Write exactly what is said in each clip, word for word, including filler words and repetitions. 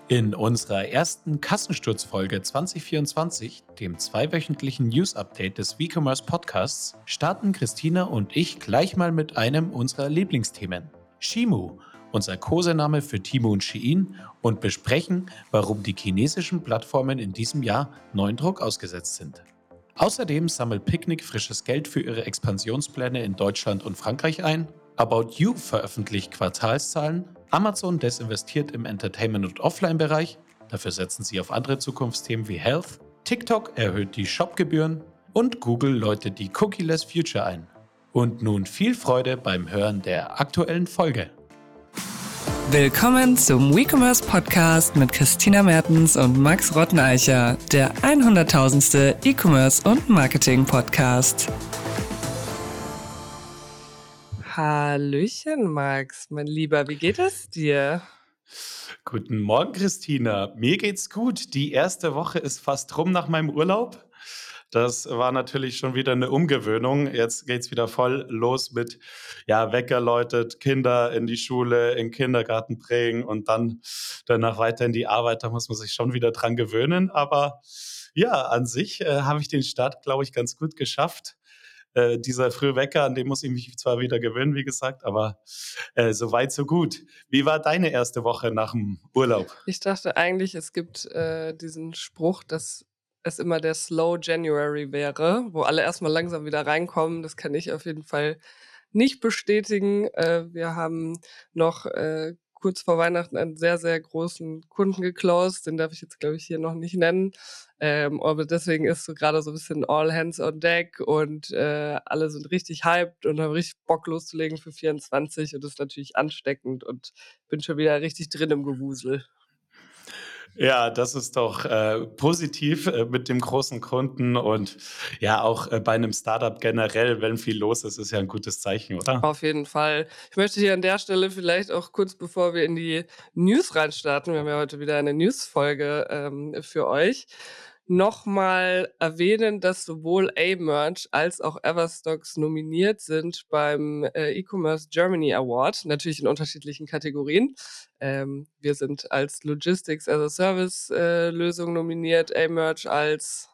In unserer ersten Kassensturzfolge zwanzig vierundzwanzig, dem zweiwöchentlichen News-Update des WeCommerce Podcasts, starten Christina und ich gleich mal mit einem unserer Lieblingsthemen, Shein, unser Kosename für Temu und Shein, und besprechen, warum die chinesischen Plattformen in diesem Jahr neuen Druck ausgesetzt sind. Außerdem sammelt Picnic frisches Geld für ihre Expansionspläne in Deutschland und Frankreich ein. About You veröffentlicht Quartalszahlen. Amazon desinvestiert im Entertainment- und Offline-Bereich. Dafür setzen sie auf andere Zukunftsthemen wie Health. TikTok erhöht die Shopgebühren. Und Google läutet die Cookie-less Future ein. Und nun viel Freude beim Hören der aktuellen Folge. Willkommen zum WeCommerce Podcast mit Christina Mertens und Max Rotteneicher, der hunderttausendste E-Commerce und Marketing Podcast. Hallöchen, Max, mein Lieber, wie geht es dir? Guten Morgen, Christina. Mir geht's gut. Die erste Woche ist fast rum nach meinem Urlaub. Das war natürlich schon wieder eine Umgewöhnung. Jetzt geht's wieder voll los mit, ja, Wecker läutet, Kinder in die Schule, in den Kindergarten bringen und dann danach weiter in die Arbeit. Da muss man sich schon wieder dran gewöhnen. Aber ja, an sich äh, habe ich den Start, glaube ich, ganz gut geschafft. Äh, dieser frühe Wecker, an den muss ich mich zwar wieder gewöhnen, wie gesagt, aber äh, so weit, so gut. Wie war deine erste Woche nach dem Urlaub? Ich dachte eigentlich, es gibt äh, diesen Spruch, dass es immer der Slow January wäre, wo alle erstmal langsam wieder reinkommen. Das kann ich auf jeden Fall nicht bestätigen. Äh, wir haben noch äh, kurz vor Weihnachten einen sehr, sehr großen Kunden geclosed. Den darf ich jetzt, glaube ich, hier noch nicht nennen. Ähm, aber deswegen ist so gerade so ein bisschen all hands on deck und äh, alle sind richtig hyped und haben richtig Bock loszulegen für vierundzwanzig und das ist natürlich ansteckend und bin schon wieder richtig drin im Gewusel. Ja, das ist doch äh, positiv äh, mit dem großen Kunden und ja, auch äh, bei einem Startup generell, wenn viel los ist, ist ja ein gutes Zeichen, oder? Auf jeden Fall. Ich möchte hier an der Stelle vielleicht auch kurz, bevor wir in die News reinstarten, wir haben ja heute wieder eine News-Folge ähm, für euch, nochmal erwähnen, dass sowohl A-Merch als auch Everstocks nominiert sind beim äh, E-Commerce Germany Award, natürlich in unterschiedlichen Kategorien. Ähm, wir sind als Logistics as a Service äh, Lösung nominiert, A-Merch als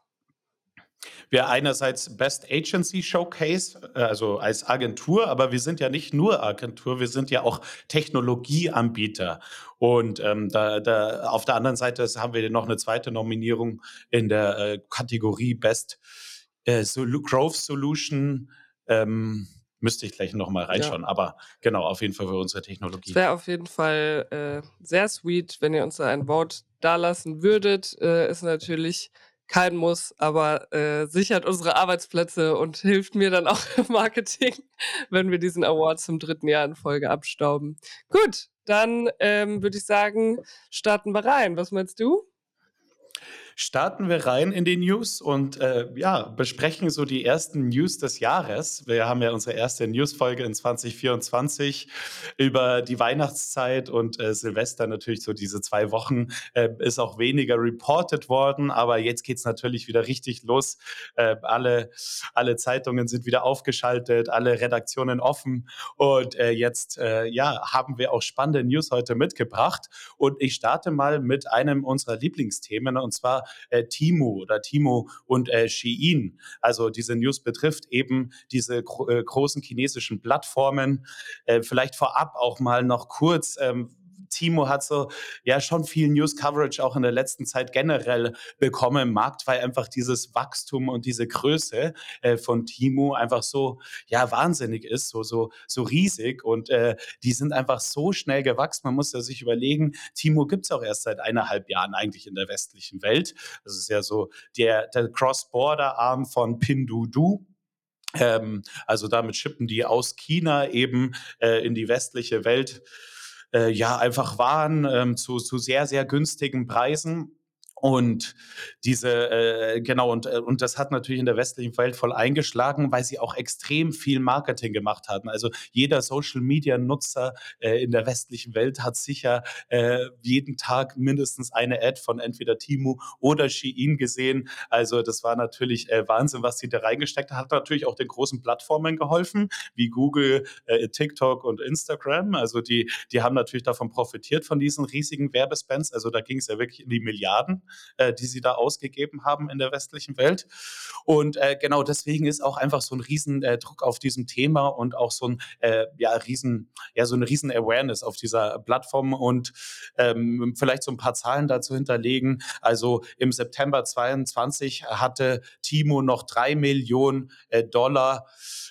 Wir einerseits Best Agency Showcase, äh, also als Agentur, aber wir sind ja nicht nur Agentur, wir sind ja auch Technologieanbieter. Und ähm, da, da auf der anderen Seite haben wir noch eine zweite Nominierung in der äh, Kategorie Best äh, Solu- Growth Solution. Ähm, müsste ich gleich nochmal ja. reinschauen, aber genau, auf jeden Fall für unsere Es Technologie. wäre auf jeden Fall äh, sehr sweet, wenn ihr uns da ein Vote dalassen würdet. Äh, ist natürlich kein Muss, aber äh, sichert unsere Arbeitsplätze und hilft mir dann auch im Marketing, wenn wir diesen Award zum dritten Jahr in Folge abstauben. Gut, dann ähm, würde ich sagen, starten wir rein. Was meinst du? Starten wir rein in die News und äh, ja, besprechen so die ersten News des Jahres. Wir haben ja unsere erste News-Folge in zwanzig vierundzwanzig über die Weihnachtszeit und äh, Silvester natürlich so diese zwei Wochen äh, ist auch weniger reported worden, aber jetzt geht's natürlich wieder richtig los. Äh, alle, alle Zeitungen sind wieder aufgeschaltet, alle Redaktionen offen und äh, jetzt äh, ja, haben wir auch spannende News heute mitgebracht und ich starte mal mit einem unserer Lieblingsthemen und zwar äh, Temu oder Temu und äh, Shein. Also diese News betrifft eben diese gro äh, großen chinesischen Plattformen. Äh, vielleicht vorab auch mal noch kurz, ähm, Temu hat so ja schon viel News-Coverage auch in der letzten Zeit generell bekommen im Markt, weil einfach dieses Wachstum und diese Größe äh, von Temu einfach so ja wahnsinnig ist, so so so riesig und äh, die sind einfach so schnell gewachsen. Man muss ja sich überlegen, Temu gibt es auch erst seit eineinhalb Jahren eigentlich in der westlichen Welt. Das ist ja so der, der Cross-Border-Arm von Pinduoduo. Ähm, also damit schippen die aus China eben äh, in die westliche Welt äh, ja einfach Waren ähm, zu, zu sehr, sehr günstigen Preisen. Und diese, äh, genau, und, äh, und das hat natürlich in der westlichen Welt voll eingeschlagen, weil sie auch extrem viel Marketing gemacht hatten. Also jeder Social-Media-Nutzer äh, in der westlichen Welt hat sicher äh, jeden Tag mindestens eine Ad von entweder Temu oder Shein gesehen. Also das war natürlich äh, Wahnsinn, was sie da reingesteckt hat. Hat natürlich auch den großen Plattformen geholfen, wie Google, äh, TikTok und Instagram. Also die, die haben natürlich davon profitiert, von diesen riesigen Werbespends. Also da ging es ja wirklich in die Milliarden, äh, die sie da ausgegeben haben in der westlichen Welt. Und äh, genau deswegen ist auch einfach so ein riesen äh, Druck auf diesem Thema und auch so ein äh, ja, riesen, ja, so eine riesen Awareness auf dieser Plattform. Und ähm, vielleicht so ein paar Zahlen dazu hinterlegen. Also im September zweiundzwanzig hatte Timo noch drei Millionen äh, Dollar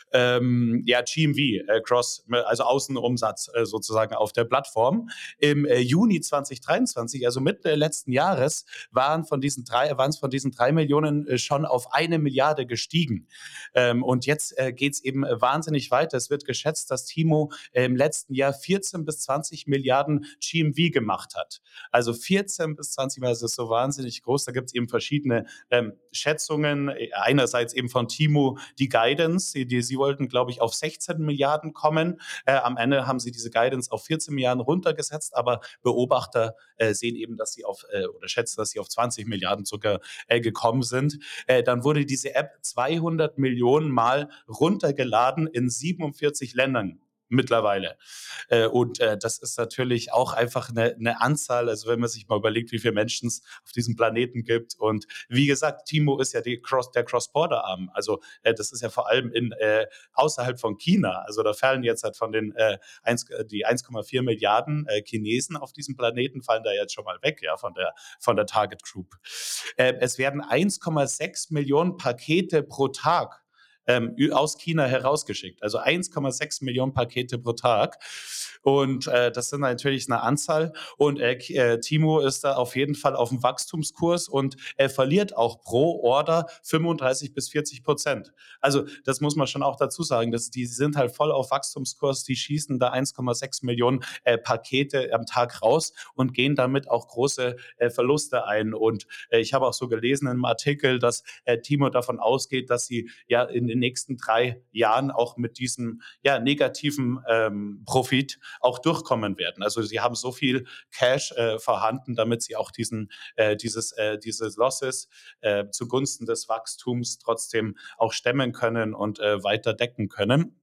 ähm, ja, G M V, äh, Cross, also Außenumsatz äh, sozusagen auf der Plattform. Im äh, Juni zwanzig dreiundzwanzig, also Mitte letzten Jahres, waren von diesen drei, waren es von diesen drei Millionen äh, schon auf eine Milliarde gestiegen. Ähm, und jetzt äh, geht es eben äh, wahnsinnig weiter. Es wird geschätzt, dass Timo äh, im letzten Jahr vierzehn bis zwanzig Milliarden G M V gemacht hat. Also vierzehn bis zwanzig Milliarden, das ist so wahnsinnig groß. Da gibt es eben verschiedene ähm, Schätzungen. Einerseits eben von Timo die Guidance, die, die sie wollten, glaube ich, auf sechzehn Milliarden kommen. Äh, am Ende haben sie diese Guidance auf vierzehn Milliarden runtergesetzt, aber Beobachter äh, sehen eben, dass sie auf, äh, oder schätzen, dass sie auf zwanzig Milliarden sogar äh, gekommen sind. Äh, dann wurde diese App zweihundert Millionen Mal runtergeladen in siebenundvierzig Ländern mittlerweile. Äh, und äh, das ist natürlich auch einfach eine, eine Anzahl, also wenn man sich mal überlegt, wie viele Menschen es auf diesem Planeten gibt. Und wie gesagt, Timo ist ja die Cross, der Cross-Border-Arm. Also äh, das ist ja vor allem in, äh, außerhalb von China. Also da fallen jetzt halt von den äh, eins, die eins Komma vier Milliarden äh, Chinesen auf diesem Planeten fallen da jetzt schon mal weg, ja, von der, von der Target Group. Äh, es werden eins Komma sechs Millionen Pakete pro Tag ähm, aus China herausgeschickt. Also eins Komma sechs Millionen Pakete pro Tag. Und äh, das sind natürlich eine Anzahl. Und äh, äh, Timo ist da auf jeden Fall auf dem Wachstumskurs und er verliert auch pro Order fünfunddreißig bis vierzig Prozent. Also das muss man schon auch dazu sagen, dass die sind halt voll auf Wachstumskurs, die schießen da eins Komma sechs Millionen äh, Pakete am Tag raus und gehen damit auch große äh, Verluste ein. Und äh, ich habe auch so gelesen in einem Artikel, dass äh, Timo davon ausgeht, dass sie ja in den nächsten drei Jahren auch mit diesem ja, negativen ähm, Profit auch durchkommen werden. Also sie haben so viel Cash äh, vorhanden, damit sie auch diesen, äh, dieses, äh, diese Losses äh, zugunsten des Wachstums trotzdem auch stemmen können und äh, weiter decken können.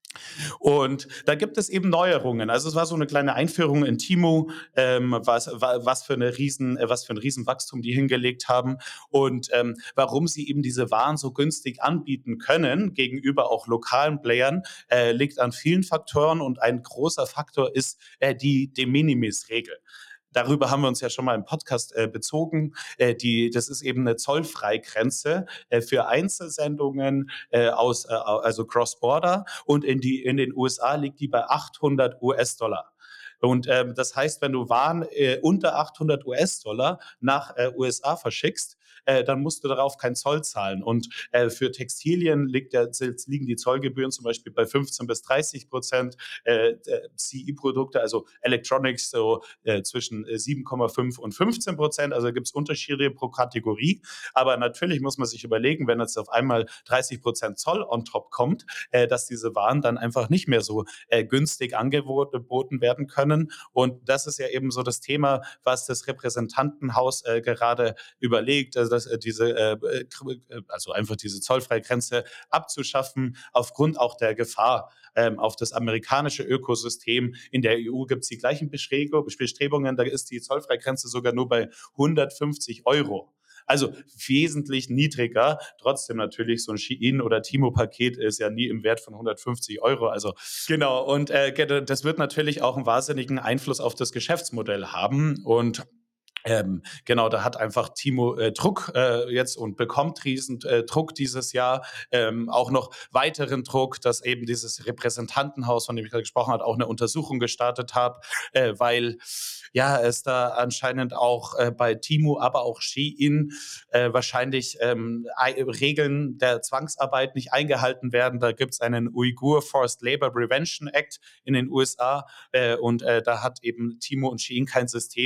Und da gibt es eben Neuerungen. Also es war so eine kleine Einführung in Timo, ähm, was, was, für eine riesen, äh, was für ein Riesenwachstum die hingelegt haben und ähm, warum sie eben diese Waren so günstig anbieten können gegenüber auch lokalen Playern, äh, liegt an vielen Faktoren und ein großer Faktor ist äh, die De Minimis-Regel. Darüber haben wir uns ja schon mal im Podcast äh, bezogen. Äh, die, das ist eben eine Zollfreigrenze äh, für Einzelsendungen äh, aus, äh, also Cross-Border. Und in, die, in den U S A liegt die bei achthundert US-Dollar. Und ähm, das heißt, wenn du Waren äh, unter achthundert US-Dollar nach äh, U S A verschickst, äh, dann musst du darauf keinen Zoll zahlen. Und äh, für Textilien liegt der, liegen die Zollgebühren zum Beispiel bei fünfzehn bis dreißig Prozent. Äh, C I-Produkte, also Electronics, so äh, zwischen sieben Komma fünf und fünfzehn Prozent. Also gibt es Unterschiede pro Kategorie. Aber natürlich muss man sich überlegen, wenn jetzt auf einmal dreißig Prozent Zoll on top kommt, äh, dass diese Waren dann einfach nicht mehr so äh, günstig angeboten werden können. Und das ist ja eben so das Thema, was das Repräsentantenhaus äh, gerade überlegt, also dass, äh, diese, äh, also einfach diese Zollfreigrenze abzuschaffen, aufgrund auch der Gefahr ähm, auf das amerikanische Ökosystem. In der E U gibt es die gleichen Bestrebungen, da ist die Zollfreigrenze sogar nur bei hundertfünfzig Euro. Also wesentlich niedriger. Trotzdem natürlich so ein Shein oder Timo-Paket ist ja nie im Wert von hundertfünfzig Euro. Also genau. Und äh, das wird natürlich auch einen wahnsinnigen Einfluss auf das Geschäftsmodell haben. Und ähm, genau, da hat einfach Timo äh, Druck äh, jetzt und bekommt riesen äh, Druck dieses Jahr. Ähm, auch noch weiteren Druck, dass eben dieses Repräsentantenhaus, von dem ich gerade gesprochen habe, auch eine Untersuchung gestartet hat, äh, weil ja es da anscheinend auch äh, bei Timo, aber auch Shein äh, wahrscheinlich ähm, Regeln der Zwangsarbeit nicht eingehalten werden. Da gibt es einen Uyghur Forced Labor Prevention Act in den U S A äh, und äh, da hat eben Timo und Shein kein System.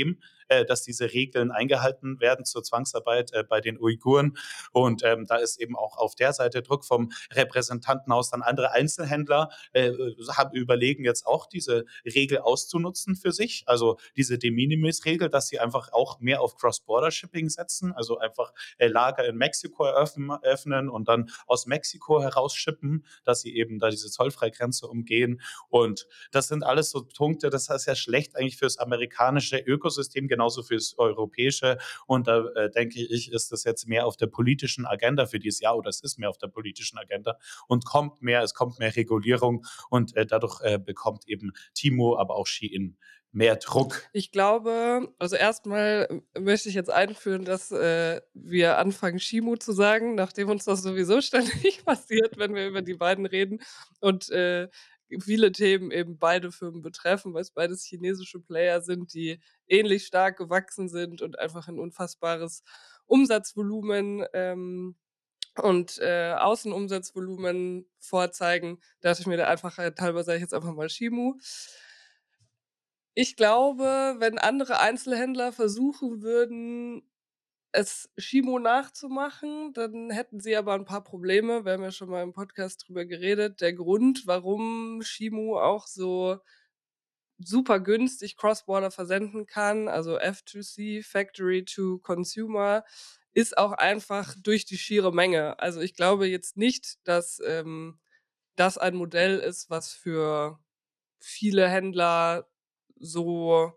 äh, dass diese Regeln eingehalten werden zur Zwangsarbeit äh, bei den Uiguren. Und ähm, da ist eben auch auf der Seite Druck vom Repräsentantenhaus. Dann andere Einzelhändler äh, haben, überlegen jetzt auch diese Regel auszunutzen für sich, also diese De Minimis-Regel, dass sie einfach auch mehr auf Cross-Border-Shipping setzen, also einfach äh, Lager in Mexiko eröffnen, öffnen und dann aus Mexiko heraus shippen, dass sie eben da diese Zollfreigrenze umgehen. Und das sind alles so Punkte, das ist ja schlecht eigentlich fürs amerikanische Ökosystem, genauso fürs europäische. Und da äh, denke ich, ist das jetzt mehr auf der politischen Agenda für dieses Jahr oder es ist mehr auf der politischen Agenda und kommt mehr, es kommt mehr Regulierung und äh, dadurch äh, bekommt eben Timo, aber auch Shein mehr Druck. Ich glaube, also erstmal m möchte ich jetzt einführen, dass, äh, wir anfangen, Shimu zu sagen, nachdem uns das sowieso ständig passiert, wenn wir über die beiden reden und, äh, viele Themen eben beide Firmen betreffen, weil's beides chinesische Player sind, die ähnlich stark gewachsen sind und einfach 'n unfassbares Umsatzvolumen, ähm, und, äh, Außenumsatzvolumen vorzeigen, dachte ich mir der Einfachheit halber sage ich jetzt einfach mal Shimu. Ich glaube, wenn andere Einzelhändler versuchen würden, es Shimo nachzumachen, dann hätten sie aber 'n paar Probleme. Wir haben ja schon mal im Podcast drüber geredet. Der Grund, warum Shimo auch so super günstig Cross-Border versenden kann, also F zwei C, Factory to Consumer, ist auch einfach durch die schiere Menge. Also, ich glaube jetzt nicht, dass, ähm, das ein Modell ist, was für viele Händler so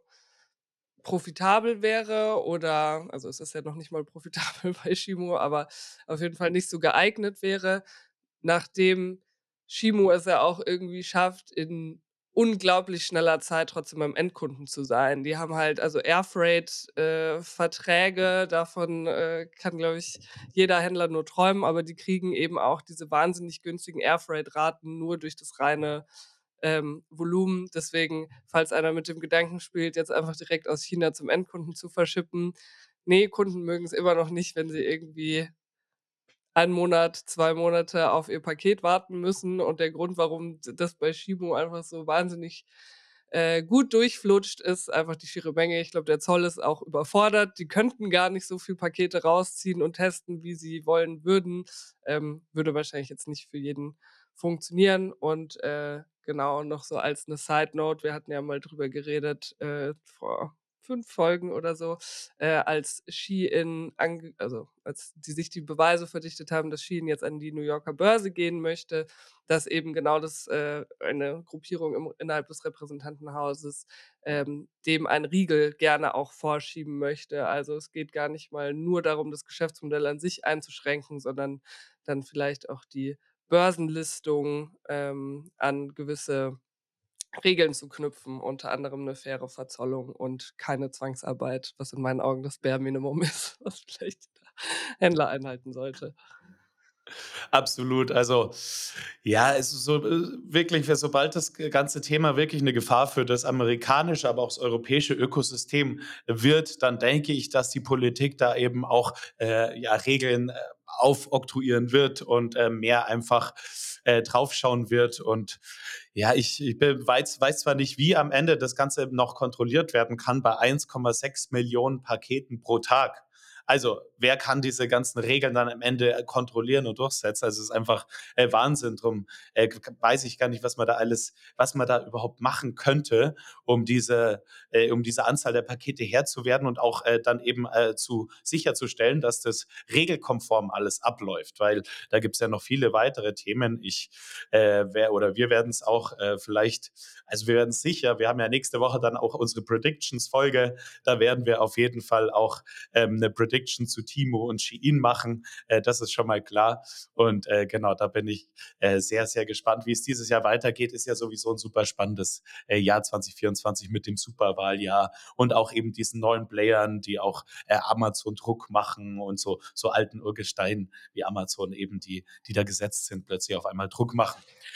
profitabel wäre oder also, es ist ja noch nicht mal profitabel bei Shimo, aber auf jeden Fall nicht so geeignet wäre, nachdem Shimo es ja auch irgendwie schafft, in unglaublich schneller Zeit trotzdem beim Endkunden zu sein. Die haben halt also Airfreight, äh, Verträge, davon, äh, kann, glaube ich, jeder Händler nur träumen, aber die kriegen eben auch diese wahnsinnig günstigen Airfreight-Raten nur durch das reine, ähm, Volumen. Deswegen, falls einer mit dem Gedanken spielt, jetzt einfach direkt aus China zum Endkunden zu verschippen, ne, Kunden mögen's immer noch nicht, wenn sie irgendwie einen Monat, zwei Monate auf ihr Paket warten müssen und der Grund, warum d das bei Shimo einfach so wahnsinnig, äh, gut durchflutscht, ist einfach die schiere Menge. Ich glaube, der Zoll ist auch überfordert. Die könnten gar nicht so viel Pakete rausziehen und testen, wie sie wollen würden. Ähm, würde wahrscheinlich jetzt nicht für jeden funktionieren und, äh, genau, noch so als 'ne Side Note, wir hatten ja mal drüber geredet, äh, vor fünf Folgen oder so, äh, als Shein ange also, als die sich die Beweise verdichtet haben, dass Shein jetzt an die New Yorker Börse gehen möchte, dass eben genau das, äh, eine Gruppierung im innerhalb des Repräsentantenhauses, ähm, dem einen Riegel gerne auch vorschieben möchte. Also, es geht gar nicht mal nur darum, das Geschäftsmodell an sich einzuschränken, sondern dann vielleicht auch die Börsenlistung, ähm, an gewisse Regeln zu knüpfen, unter anderem 'ne faire Verzollung und keine Zwangsarbeit, was in meinen Augen das Bare Minimum ist, was vielleicht jeder Händler einhalten sollte. Absolut. Also, ja, es ist so, äh, wirklich, sobald das g ganze Thema wirklich 'ne Gefahr für das amerikanische, aber auch das europäische Ökosystem wird, dann denke ich, dass die Politik da eben auch, äh, ja, Regeln, äh, aufoktroyieren wird und, äh, mehr einfach, äh, draufschauen wird. Und ja, ich ich bin weiß weiß zwar nicht, wie am Ende das Ganze noch kontrolliert werden kann bei eins Komma sechs Millionen Paketen pro Tag. Also, wer kann diese ganzen Regeln dann am Ende, äh, kontrollieren und durchsetzen? Also, es ist einfach, äh, Wahnsinn. Drum, äh, k k weiß ich gar nicht, was man da alles was man da überhaupt machen könnte, um diese äh, um diese Anzahl der Pakete Herr zu werden und auch, äh, dann eben, äh, zu sicherzustellen, dass das regelkonform alles abläuft, weil da gibt's ja noch viele weitere Themen. Ich, äh, wer oder wir werden's auch, äh, vielleicht also, wir werden's sicher wir haben ja nächste Woche dann auch unsere Predictions-Folge. Da werden wir auf jeden Fall auch, ähm, 'ne Prediction zu Timo und Shein machen. Äh, das ist schon mal klar. Und, äh, genau, da bin ich, äh, sehr, sehr gespannt, wie es dieses Jahr weitergeht. Ist ja sowieso 'n super spannendes, äh, Jahr zwanzig vierundzwanzig mit dem Superwahljahr und auch eben diesen neuen Playern, die auch, äh, Amazon Druck machen und so so alten Urgesteinen wie Amazon eben, die die da gesetzt sind, plötzlich auf einmal Druck machen.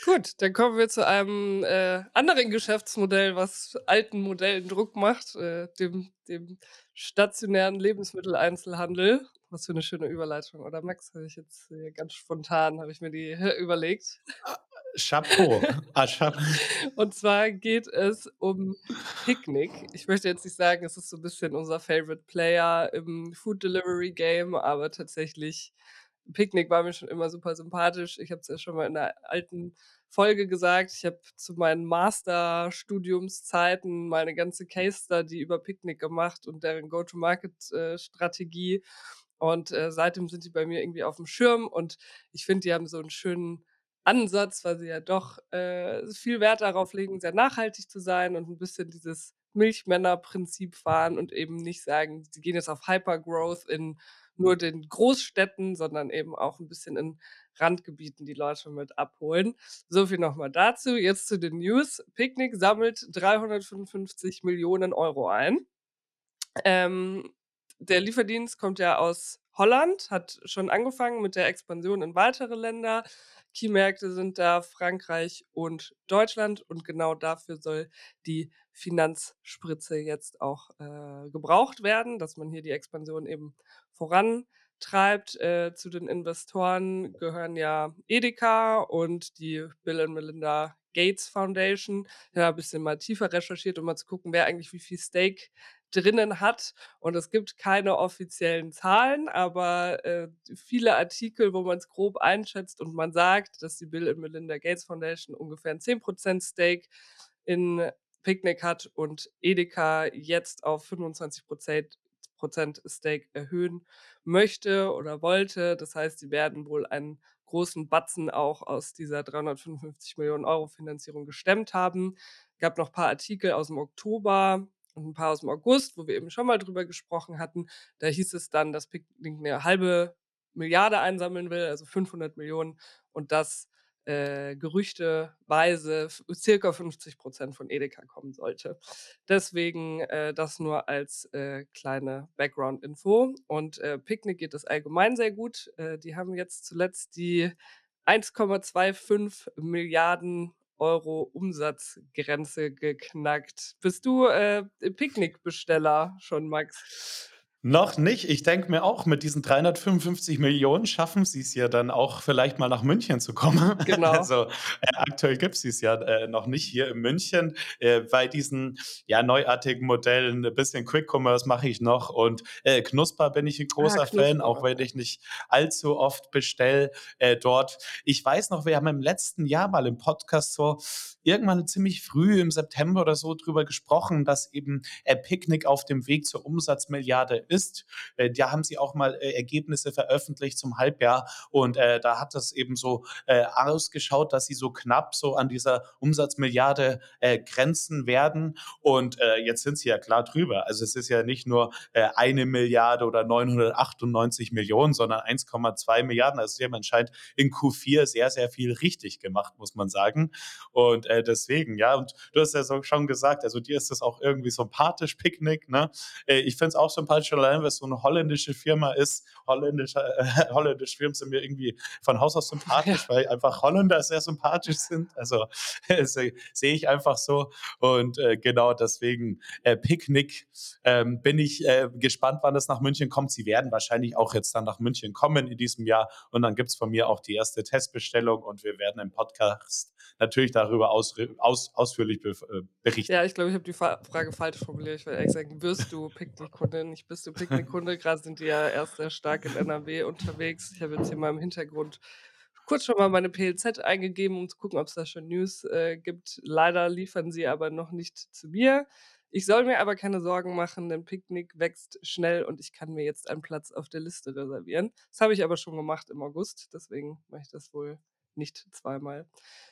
Gut, dann kommen wir zu einem, äh, anderen Geschäftsmodell, was alten Modellen Druck macht, äh, dem dem stationären Lebensmitteleinzelhandel. Was für 'ne schöne Überleitung, oder Max? Habe ich jetzt, äh, ganz spontan habe ich mir die überlegt. Chapeau. Ah, cha Und zwar geht es um Picnic. Ich möchte jetzt nicht sagen, es ist so 'n bisschen unser Favorite Player im Food Delivery Game, aber tatsächlich Picnic war mir schon immer super sympathisch. Ich habe es ja schon mal in 'ner alten Folge gesagt. Ich habe zu meinen Masterstudiumszeiten mal 'ne ganze Case Study über Picnic gemacht und deren Go-to-Market, äh, Strategie. Und, äh, seitdem sind die bei mir irgendwie aufm Schirm und ich finde, die haben so 'n schönen Ansatz, weil sie ja doch, äh, viel Wert darauf legen, sehr nachhaltig zu sein und 'n bisschen dieses Milchmänner-Prinzip fahren und eben nicht sagen, sie gehen jetzt auf Hypergrowth in nur den Großstädten, sondern eben auch 'n bisschen in Randgebieten die Leute mit abholen. So viel noch mal dazu. Jetzt zu den News. Picnic sammelt dreihundertfünfundfünfzig Millionen Euro ein. Ähm, der Lieferdienst kommt ja aus Holland, hat schon angefangen mit der Expansion in weitere Länder. Key-Märkte sind da Frankreich und Deutschland und genau dafür soll die Finanzspritze jetzt auch, äh, gebraucht werden, dass man hier die Expansion eben vorantreibt. Äh, zu den Investoren gehören ja Edeka und die Bill and Melinda Gates Foundation. Ja, bisschen mal tiefer recherchiert, um mal zu gucken, wer eigentlich wie viel Stake drinnen hat. Und es gibt keine offiziellen Zahlen, aber, äh, viele Artikel, wo man's grob einschätzt und man sagt, dass die Bill and Melinda Gates Foundation ungefähr 'n zehn Prozent Stake in Picnic hat und Edeka jetzt auf fünfundzwanzig Prozent Prozent Stake erhöhen möchte oder wollte. Das heißt, sie werden wohl einen großen Batzen auch aus dieser dreihundertfünfundfünfzig Millionen Euro Finanzierung gestemmt haben. Gab noch paar Artikel aus'm Oktober und 'n paar aus'm August, wo wir eben schon mal drüber gesprochen hatten. Da hieß es dann, dass Picnic 'ne halbe Milliarde einsammeln will, also fünfhundert Millionen und dass, äh, gerüchteweise f circa fünfzig Prozent von Edeka kommen sollte. Deswegen, äh, das nur als, äh, kleine Background-Info. Und, äh, Picnic geht es allgemein sehr gut. Äh, die haben jetzt zuletzt die eins Komma fünfundzwanzig Milliarden Euro Umsatzgrenze geknackt. Bist du, äh, Picnic-Besteller schon, Max? Noch nicht. Ich denke mir auch, mit diesen dreihundertfünfundfünfzig Millionen schaffen sie's ja dann auch vielleicht mal nach München zu kommen. Genau. Also, äh, aktuell gibt's dies ja, äh, noch nicht hier in München. Äh, bei diesen, ja, neuartigen Modellen, 'n bisschen Quick Commerce mache ich noch und, äh, Knusper bin ich 'n Ah, großer Fan, auch Knusper. wenn ich nicht allzu oft bestelle, äh, dort. Ich weiß noch, wir haben im letzten Jahr mal im Podcast so irgendwann ziemlich früh im September oder so drüber gesprochen, dass eben, äh, Picnic auf dem Weg zur Umsatzmilliarde ist. Äh, da haben sie auch mal, äh, Ergebnisse veröffentlicht zum Halbjahr und, äh, da hat das eben so, äh, ausgeschaut, dass sie so knapp so an dieser Umsatzmilliarde, äh, grenzen werden. Und, äh, jetzt sind sie ja klar drüber. Also, es ist ja nicht nur, äh, eine Milliarde oder neunhundertachtundneunzig Millionen, sondern eins Komma zwei Milliarden. Also, sie haben anscheinend in Q vier sehr, sehr viel richtig gemacht, muss man sagen. Und, äh, deswegen, ja und du hast ja so schon gesagt, also, dir ist das auch irgendwie sympathisch, Picnic, ne? Äh, ich finde es auch sympathisch, allein weil's so 'ne holländische Firma ist. Holländische äh, holländische Firmen sind mir irgendwie von Haus aus sympathisch, Ja. weil einfach Holländer sehr sympathisch sind. Also, se sehe ich einfach so. Und, äh, genau deswegen, äh, Picnic, ähm, bin ich, äh, gespannt, wann es nach München kommt. Sie werden wahrscheinlich auch jetzt dann nach München kommen in diesem Jahr und dann gibt's von mir auch die erste Testbestellung und wir werden im Podcast natürlich darüber ausre aus ausführlich bef äh, berichten. Ja, ich glaube, ich habe die Fa Frage falsch formuliert. Ich wollte eigentlich sagen: „Wirst du Picnic-Kunde?“ Nicht: „Bist du Picnic-Kunde?“ Grad sind die ja erst sehr stark in NRW unterwegs. Ich habe jetzt hier mal im Hintergrund kurz schon mal meine PLZ eingegeben, um zu gucken, ob's da schon News, äh, gibt. Leider liefern sie aber noch nicht zu mir. Ich soll mir aber keine Sorgen machen, denn Picnic wächst schnell und ich kann mir jetzt einen Platz auf der Liste reservieren. Das habe ich aber schon gemacht im August, deswegen mache ich das wohl nicht zweimal.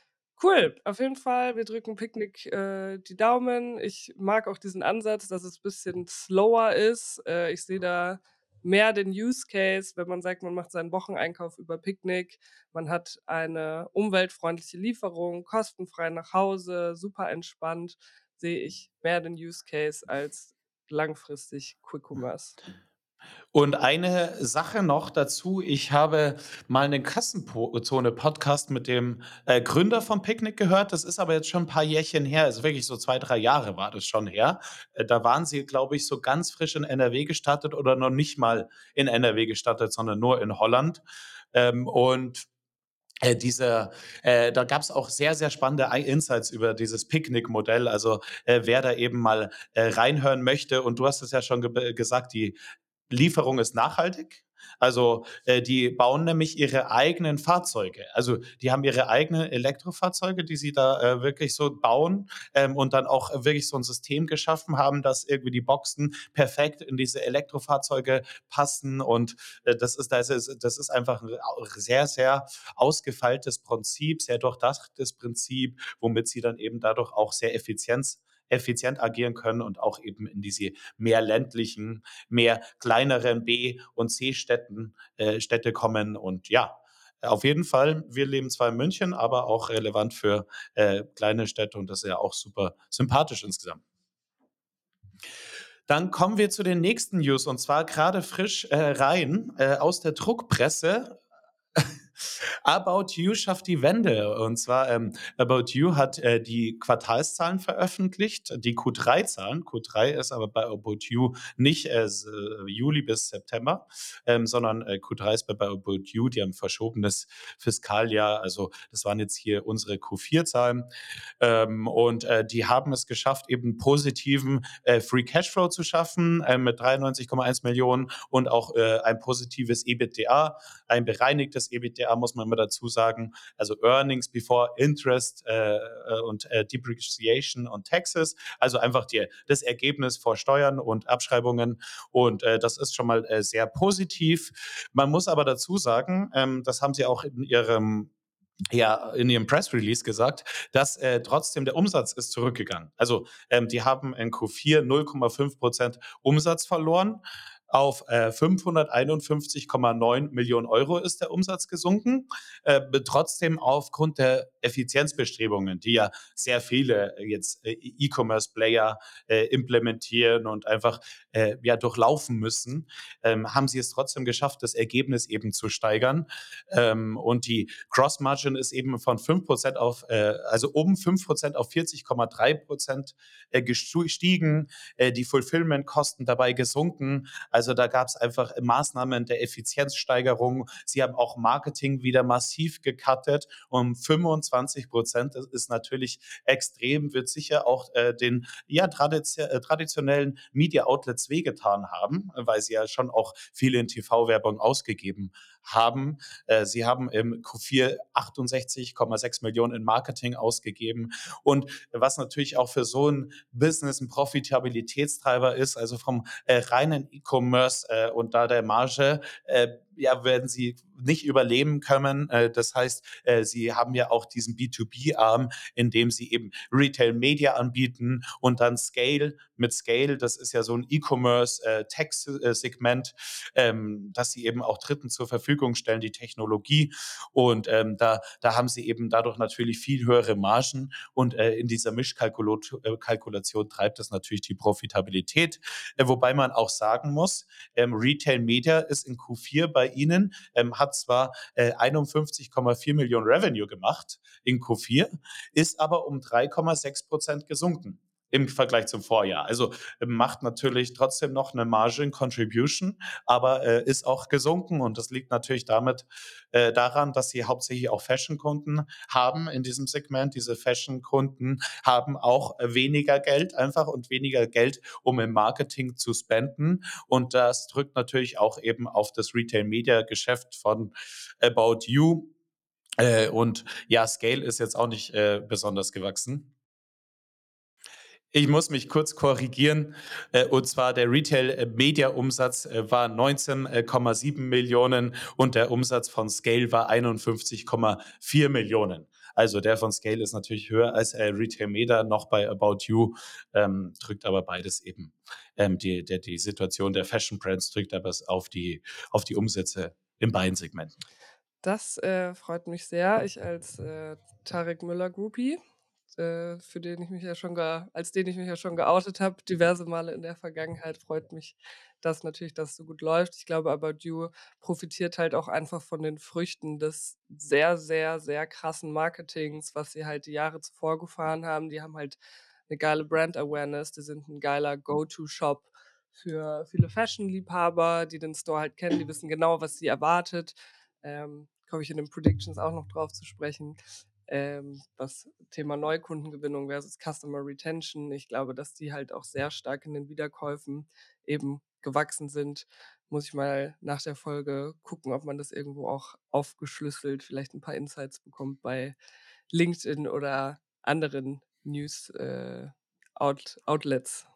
Cool, auf jeden Fall, wir drücken Picnic, äh, die Daumen. Ich mag auch diesen Ansatz, dass es bisschen slower ist. Äh, ich sehe da mehr den Use Case, wenn man sagt, man macht seinen Wocheneinkauf über Picnic. Man hat eine umweltfreundliche Lieferung, kostenfrei nach Hause, super entspannt, sehe ich mehr den Use Case als langfristig Quick Commerce. Und eine Sache noch dazu, ich habe mal 'nen Kassenzone-Podcast mit dem, äh, Gründer von Picnic gehört. Das ist aber jetzt schon 'n paar Jährchen her, also wirklich so zwei, drei Jahre war das schon her. Äh, da waren sie, glaube ich, so ganz frisch in N R W gestartet oder noch nicht mal in N R W gestartet, sondern nur in Holland. Ähm, und, äh, dieser äh, da gab's auch sehr, sehr spannende ei Insights über dieses Picnic-Modell, also, äh, wer da eben mal, äh, reinhören möchte. Und du hast es ja schon geb äh, gesagt, die Lieferung ist nachhaltig. Also, äh, die bauen nämlich ihre eigenen Fahrzeuge. Also, die haben ihre eigenen Elektrofahrzeuge, die sie da, äh, wirklich so bauen, ähm, und dann auch wirklich so 'n System geschaffen haben, dass irgendwie die Boxen perfekt in diese Elektrofahrzeuge passen. Und, äh, das ist das ist das ist einfach 'n au sehr, sehr ausgefeiltes Prinzip, sehr durchdachtes Prinzip, womit sie dann eben dadurch auch sehr Effizienz effizient agieren können und auch eben in diese mehr ländlichen, mehr kleineren B und C-Städten äh, Städte kommen. Und ja, auf jeden Fall, wir leben zwar in München, aber auch relevant für, äh, kleine Städte und das ist ja auch super sympathisch insgesamt. Dann kommen wir zu den nächsten News und zwar grade frisch, äh, rein, äh, aus der Druckpresse. About You schafft die Wende. Und zwar, ähm, About You hat, äh, die Quartalszahlen veröffentlicht, die Q drei Zahlen. Q drei ist aber bei About You nicht, äh, s äh, Juli bis September, ähm, sondern, äh, Q drei ist bei bei About You, die haben verschobenes Fiskaljahr. Also, das waren jetzt hier unsere Q vier Zahlen. Ähm, und, äh, die haben es geschafft, eben positiven, äh, Free Cashflow zu schaffen, äh, mit dreiundneunzig Komma eins Millionen und auch, äh, ein positives EBITDA, ein bereinigtes EBITDA, muss man immer dazu sagen. Also, Earnings before Interest, äh, äh, und, äh, Depreciation und Taxes. Also, einfach die das Ergebnis vor Steuern und Abschreibungen. Und, äh, das ist schon mal, äh, sehr positiv. Man muss aber dazu sagen, ähm, das haben sie auch in ihrem ja, in ihrem Press Release gesagt, dass, äh, trotzdem der Umsatz ist zurückgegangen. Also, ähm, die haben in Q vier null Komma fünf Prozent Umsatz verloren. Auf, äh, fünfhunderteinundfünfzig Komma neun Millionen Euro ist der Umsatz gesunken, äh, be trotzdem aufgrund der Effizienzbestrebungen, die ja sehr viele jetzt, äh, E-Commerce-Player, äh, implementieren und einfach, äh, ja, durchlaufen müssen, ähm, haben sie es trotzdem geschafft, das Ergebnis eben zu steigern. Ähm, und die Gross Margin ist eben von fünf Prozent auf, äh also um fünf Prozent auf vierzig Komma drei Prozent, äh, gestu gestiegen, äh, die Fulfillment-Kosten dabei gesunken. Also, da gab's einfach Maßnahmen der Effizienzsteigerung. Sie haben auch Marketing wieder massiv gecuttet um fünfundzwanzig Prozent. Das ist natürlich extrem, wird sicher auch, äh, den, ja, traditio äh, traditionellen Media Outlets wehgetan haben, weil sie ja schon auch viel in T V-Werbung ausgegeben haben. Äh, sie haben im Q vier achtundsechzig Komma sechs Millionen in Marketing ausgegeben. Und was natürlich auch für so 'n Business 'n Profitabilitätstreiber ist, also vom, äh, reinen E-Commerce, äh, und da der Marge, äh, ja, werden sie nicht überleben können. Äh, das heißt, äh, sie haben ja auch diesen B zwei B-Arm, in dem sie eben Retail Media anbieten und dann Scale. Mit Scale, das ist ja so 'n E-Commerce, äh, Tech-S äh, Segment, ähm, dass sie eben auch Dritten zur Verfügung stellen, die Technologie. Und, ähm, da da haben sie eben dadurch natürlich viel höhere Margen und, äh, in dieser Mischkalkulot äh, Kalkulation treibt das natürlich die Profitabilität. Äh, wobei man auch sagen muss, ähm, Retail Media ist in Q vier bei ihnen, ähm, hat zwar, äh, einundfünfzig Komma vier Millionen Revenue gemacht in Q vier, ist aber um drei Komma sechs Prozent gesunken im Vergleich zum Vorjahr. Also, macht natürlich trotzdem noch 'ne Margin Contribution, aber, äh, ist auch gesunken. Und das liegt natürlich damit äh, daran, dass sie hauptsächlich auch Fashion-Kunden haben in diesem Segment. Diese Fashion-Kunden haben auch weniger Geld einfach und weniger Geld, um im Marketing zu spenden. Und das drückt natürlich auch eben auf das Retail-Media-Geschäft von About You. Äh, und ja, Scale ist jetzt auch nicht, äh, besonders gewachsen. Ich muss mich kurz korrigieren, äh, und zwar der Retail äh, Media Umsatz, äh, war neunzehn, äh, Komma sieben Millionen und der Umsatz von Scale war einundfünfzig Komma vier Millionen. Also, der von Scale ist natürlich höher als, äh, Retail Media noch bei About You, ähm, drückt aber beides eben, ähm, die der die Situation der Fashion Brands drückt aber es auf die auf die Umsätze in beiden Segmenten. Das, äh, freut mich sehr. Ich als, äh, Tarek Müller Groupie. äh, für den ich mich ja schon ge als den ich mich ja schon geoutet habe, diverse Male in der Vergangenheit, freut mich das natürlich, dass es so gut läuft. Ich glaube, About You profitiert halt auch einfach von den Früchten des sehr, sehr, sehr krassen Marketings, was sie halt die Jahre zuvor gefahren haben. Die haben halt 'ne geile Brand Awareness, die sind 'n geiler Go-to-Shop für viele Fashion-Liebhaber, die den Store halt kennen, die wissen genau, was sie erwartet. Ähm, komme ich in den Predictions auch noch drauf zu sprechen. Ähm, was Thema Neukundengewinnung versus Customer Retention. Ich glaube, dass die halt auch sehr stark in den Wiederkäufen eben gewachsen sind. Muss ich mal nach der Folge gucken, ob man das irgendwo auch aufgeschlüsselt, vielleicht 'n paar Insights bekommt bei LinkedIn oder anderen News, äh, Out Outlets.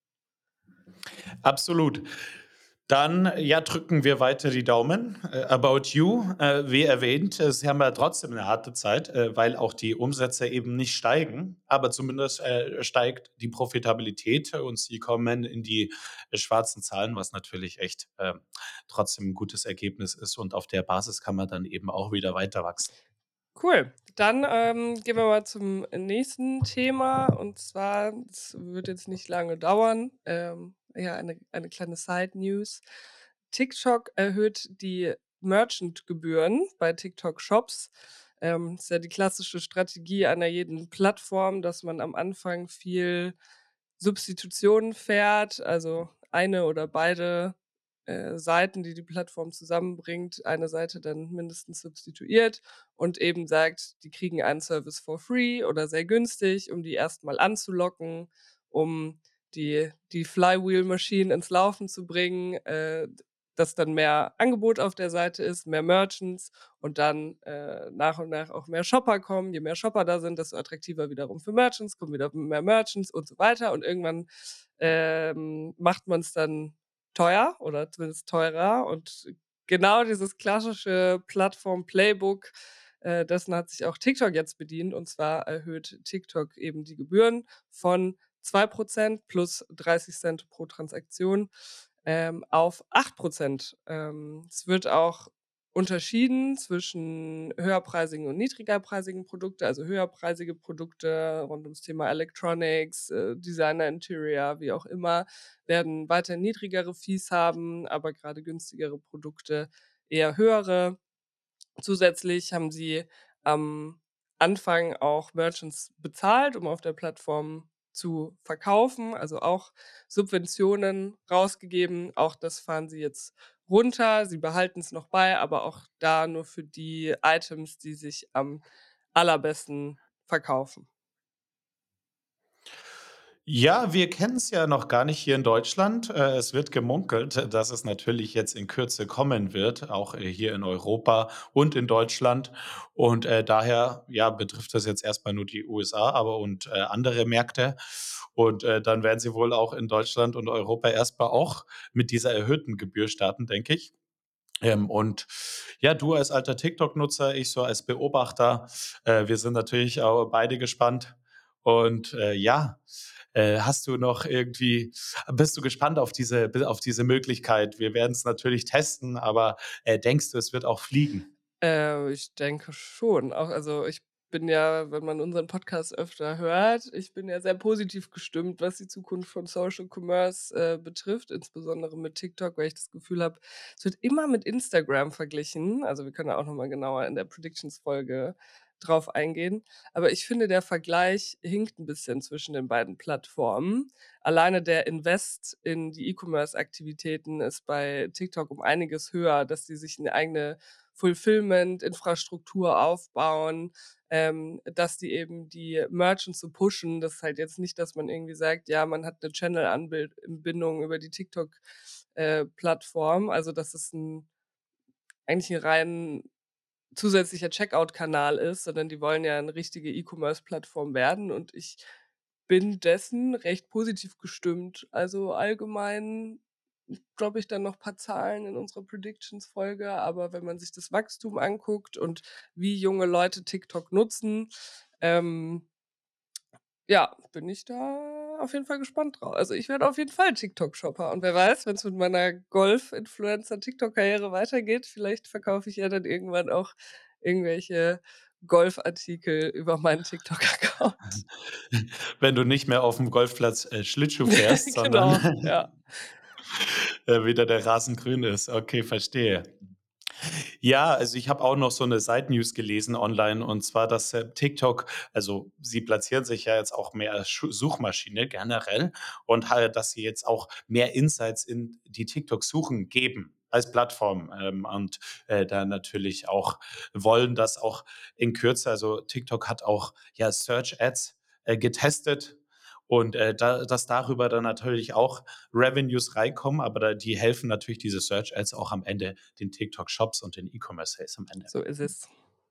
Absolut. Dann, ja, drücken wir weiter die Daumen. Äh, About You, äh, wie erwähnt, äh, sie haben ja trotzdem eine harte Zeit, äh, weil auch die Umsätze eben nicht steigen, aber zumindest, äh, steigt die Profitabilität und sie kommen in die äh, schwarzen Zahlen, was natürlich echt, ähm, trotzdem ein gutes Ergebnis ist und auf der Basis kann man dann eben auch wieder weiter wachsen. Cool. Dann, ähm, gehen wir mal zum nächsten Thema und zwar, es wird jetzt nicht lange dauern, ähm, ja, eine eine kleine Side-News. TikTok erhöht die Merchant-Gebühren bei TikTok-Shops. Ähm, ist ja die klassische Strategie einer jeden Plattform, dass man am Anfang viel Substitutionen fährt, also eine oder beide, äh, Seiten, die die Plattform zusammenbringt, eine Seite dann mindestens substituiert und eben sagt, die kriegen einen Service for free oder sehr günstig, um die erst mal anzulocken, um die die Flywheel Machine ins Laufen zu bringen, äh, d dass dann mehr Angebot auf der Seite ist, mehr Merchants und dann, äh, nach und nach auch mehr Shopper kommen. Je mehr Shopper da sind, desto attraktiver wiederum für Merchants, kommen wieder mehr Merchants und so weiter. Und irgendwann, ähm, macht man's dann teuer oder zumindest teurer. Und genau dieses klassische Plattform-Playbook, äh, dessen hat sich auch TikTok jetzt bedient. Und zwar erhöht TikTok eben die Gebühren von zwei Prozent plus dreißig Cent pro Transaktion, ähm, auf acht Prozent. Ähm, es wird auch unterschieden zwischen höherpreisigen und niedrigerpreisigen Produkte. Also höherpreisige Produkte rund ums Thema Electronics, äh, Designer Interior, wie auch immer, werden weiter niedrigere Fees haben, aber gerade günstigere Produkte eher höhere. Zusätzlich haben sie am Anfang auch Merchants bezahlt, um auf der Plattform zu verkaufen, also auch Subventionen rausgegeben. Auch das fahren sie jetzt runter. Sie behalten es noch bei, aber auch da nur für die Items, die sich am allerbesten verkaufen. Ja, wir kennen es ja noch gar nicht hier in Deutschland. Äh, es wird gemunkelt, dass es natürlich jetzt in Kürze kommen wird, auch, äh, hier in Europa und in Deutschland. Und, äh, daher, ja, betrifft das jetzt erst mal nur die U S A, aber und, äh, andere Märkte. Und, äh, dann werden sie wohl auch in Deutschland und Europa erst mal auch mit dieser erhöhten Gebühr starten, denke ich. Ähm, und ja, du als alter TikTok-Nutzer, ich so als Beobachter, äh, wir sind natürlich auch beide gespannt. Und, äh, ja, äh, hast du noch irgendwie bist du gespannt auf diese auf diese Möglichkeit? Wir werden es natürlich testen, aber, äh, denkst du, es wird auch fliegen? Äh, ich denke schon. Auch also, ich bin ja, wenn man unseren Podcast öfter hört, ich bin ja sehr positiv gestimmt, was die Zukunft von Social Commerce, äh, betrifft, insbesondere mit TikTok, weil ich das Gefühl habe, es wird immer mit Instagram verglichen. Also, wir können da auch noch mal genauer in der Predictions-Folge drauf eingehen. Aber ich finde, der Vergleich hinkt ein bisschen zwischen den beiden Plattformen. Alleine der Invest in die E-Commerce-Aktivitäten ist bei TikTok um einiges höher, dass sie sich 'ne eigene Fulfillment-Infrastruktur aufbauen, ähm, dass die eben die Merchants so pushen. Das ist halt jetzt nicht, dass man irgendwie sagt, ja, man hat 'ne Channel-Anbindung über die TikTok, äh, Plattform. Also, dass es 'n eigentlich 'n rein zusätzlicher Checkout-Kanal ist, sondern die wollen ja 'ne richtige E-Commerce-Plattform werden und ich bin dessen recht positiv gestimmt. Also, allgemein droppe ich dann noch paar Zahlen in unserer Predictions-Folge, aber wenn man sich das Wachstum anguckt und wie junge Leute TikTok nutzen, ähm, ja, bin ich da auf jeden Fall gespannt drauf. Also, ich werde auf jeden Fall TikTok-Shopper und wer weiß, wenn's mit meiner Golf-Influencer-TikTok-Karriere weitergeht, vielleicht verkaufe ich ja dann irgendwann auch irgendwelche Golfartikel über meinen TikTok-Account. Wenn du nicht mehr aufm Golfplatz, äh, Schlittschuh fährst, sondern Genau, ja. äh, wieder der Rasen grün ist. Okay, verstehe. Ja, also ich habe auch noch so 'ne Side-News gelesen online und zwar, dass, äh, TikTok also sie platzieren sich ja jetzt auch mehr als Schu Suchmaschine generell und halt, dass sie jetzt auch mehr Insights in die TikTok-Suchen geben als Plattform, ähm, und, äh, da natürlich auch wollen, dass auch in Kürze also TikTok hat auch, ja, Search Ads, äh, getestet und, äh, da dass darüber dann natürlich auch Revenues reinkommen, aber da die helfen natürlich diese Search Ads auch am Ende den TikTok-Shops und den E-Commerce Sales am Ende. So ist es.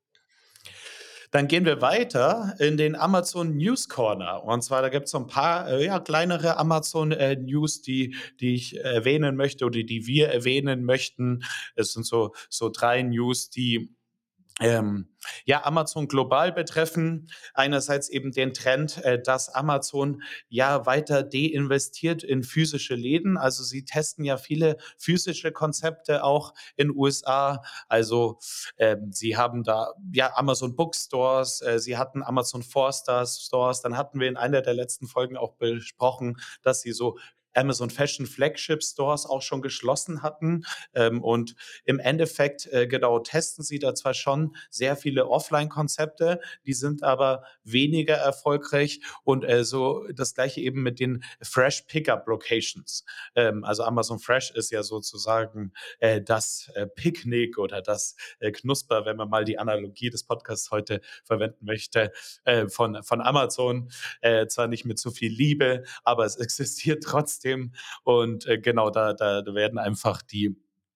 Dann gehen wir weiter in den Amazon News Corner. Und zwar, da gibt's so 'n paar, äh, ja, kleinere Amazon, äh, News, die die ich erwähnen möchte oder die wir erwähnen möchten. Es sind so so drei News, die, ähm, ja, Amazon global betreffen. Einerseits eben den Trend, äh, dass Amazon, ja, weiter deinvestiert in physische Läden. Also, sie testen ja viele physische Konzepte auch in U S A. Also, ähm, sie haben da, ja, Amazon Bookstores, äh, sie hatten Amazon four Star Stores. Dann hatten wir in einer der letzten Folgen auch besprochen, dass sie so Amazon Fashion Flagship Stores auch schon geschlossen hatten. Ähm, und im Endeffekt, äh, genau, testen sie da zwar schon sehr viele Offline-Konzepte, die sind aber weniger erfolgreich und, äh, so das Gleiche eben mit den Fresh Pickup Locations. Ähm, also Amazon Fresh ist ja sozusagen, äh, das, äh, Picknick oder das, äh, Knusper, wenn man mal die Analogie des Podcasts heute verwenden möchte, äh, von von Amazon. Äh, zwar nicht mit so viel Liebe, aber es existiert trotzdem und, äh, genau, da da da werden einfach die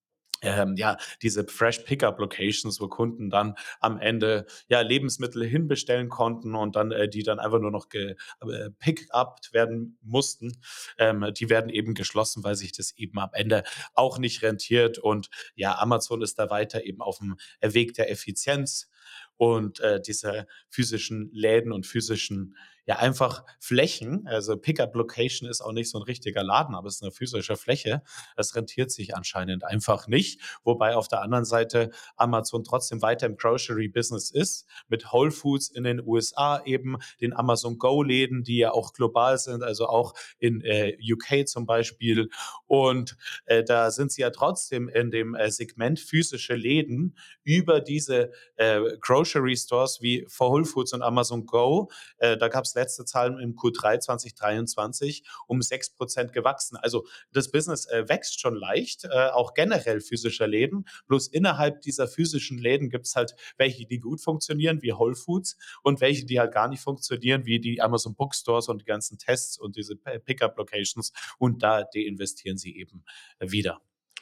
ähm, ja, diese Fresh Pickup Locations, wo Kunden dann am Ende, ja, Lebensmittel hinbestellen konnten und dann äh, die dann einfach nur noch ge äh, pick-uped werden mussten. Ähm, die werden eben geschlossen, weil sich das eben am Ende auch nicht rentiert. Und ja, Amazon ist da weiter eben aufm äh, Weg der Effizienz und, äh, diese physischen Läden und physischen, ja, einfach Flächen also Pickup Location ist auch nicht so 'n richtiger Laden, aber es ist 'ne physische Fläche. Das rentiert sich anscheinend einfach nicht. Wobei auf der anderen Seite Amazon trotzdem weiter im Grocery-Business ist, mit Whole Foods in den U S A eben, den Amazon Go-Läden, die ja auch global sind, also auch in, äh, U K zum Beispiel. Und, äh, da sind sie ja trotzdem in dem, äh, Segment physische Läden über diese, äh, Grocery Stores wie Whole Foods und Amazon Go. Äh, da gab's letzte Zahlen im Q drei zwanzig dreiundzwanzig um sechs Prozent gewachsen. Also, das Business, äh, wächst schon leicht, äh, auch generell physischer Läden. Bloß innerhalb dieser physischen Läden gibt's halt welche, die gut funktionieren, wie Whole Foods und welche, die halt gar nicht funktionieren, wie die Amazon Bookstores und die ganzen Tests und diese P Pickup Locations und da deinvestieren sie eben wieder.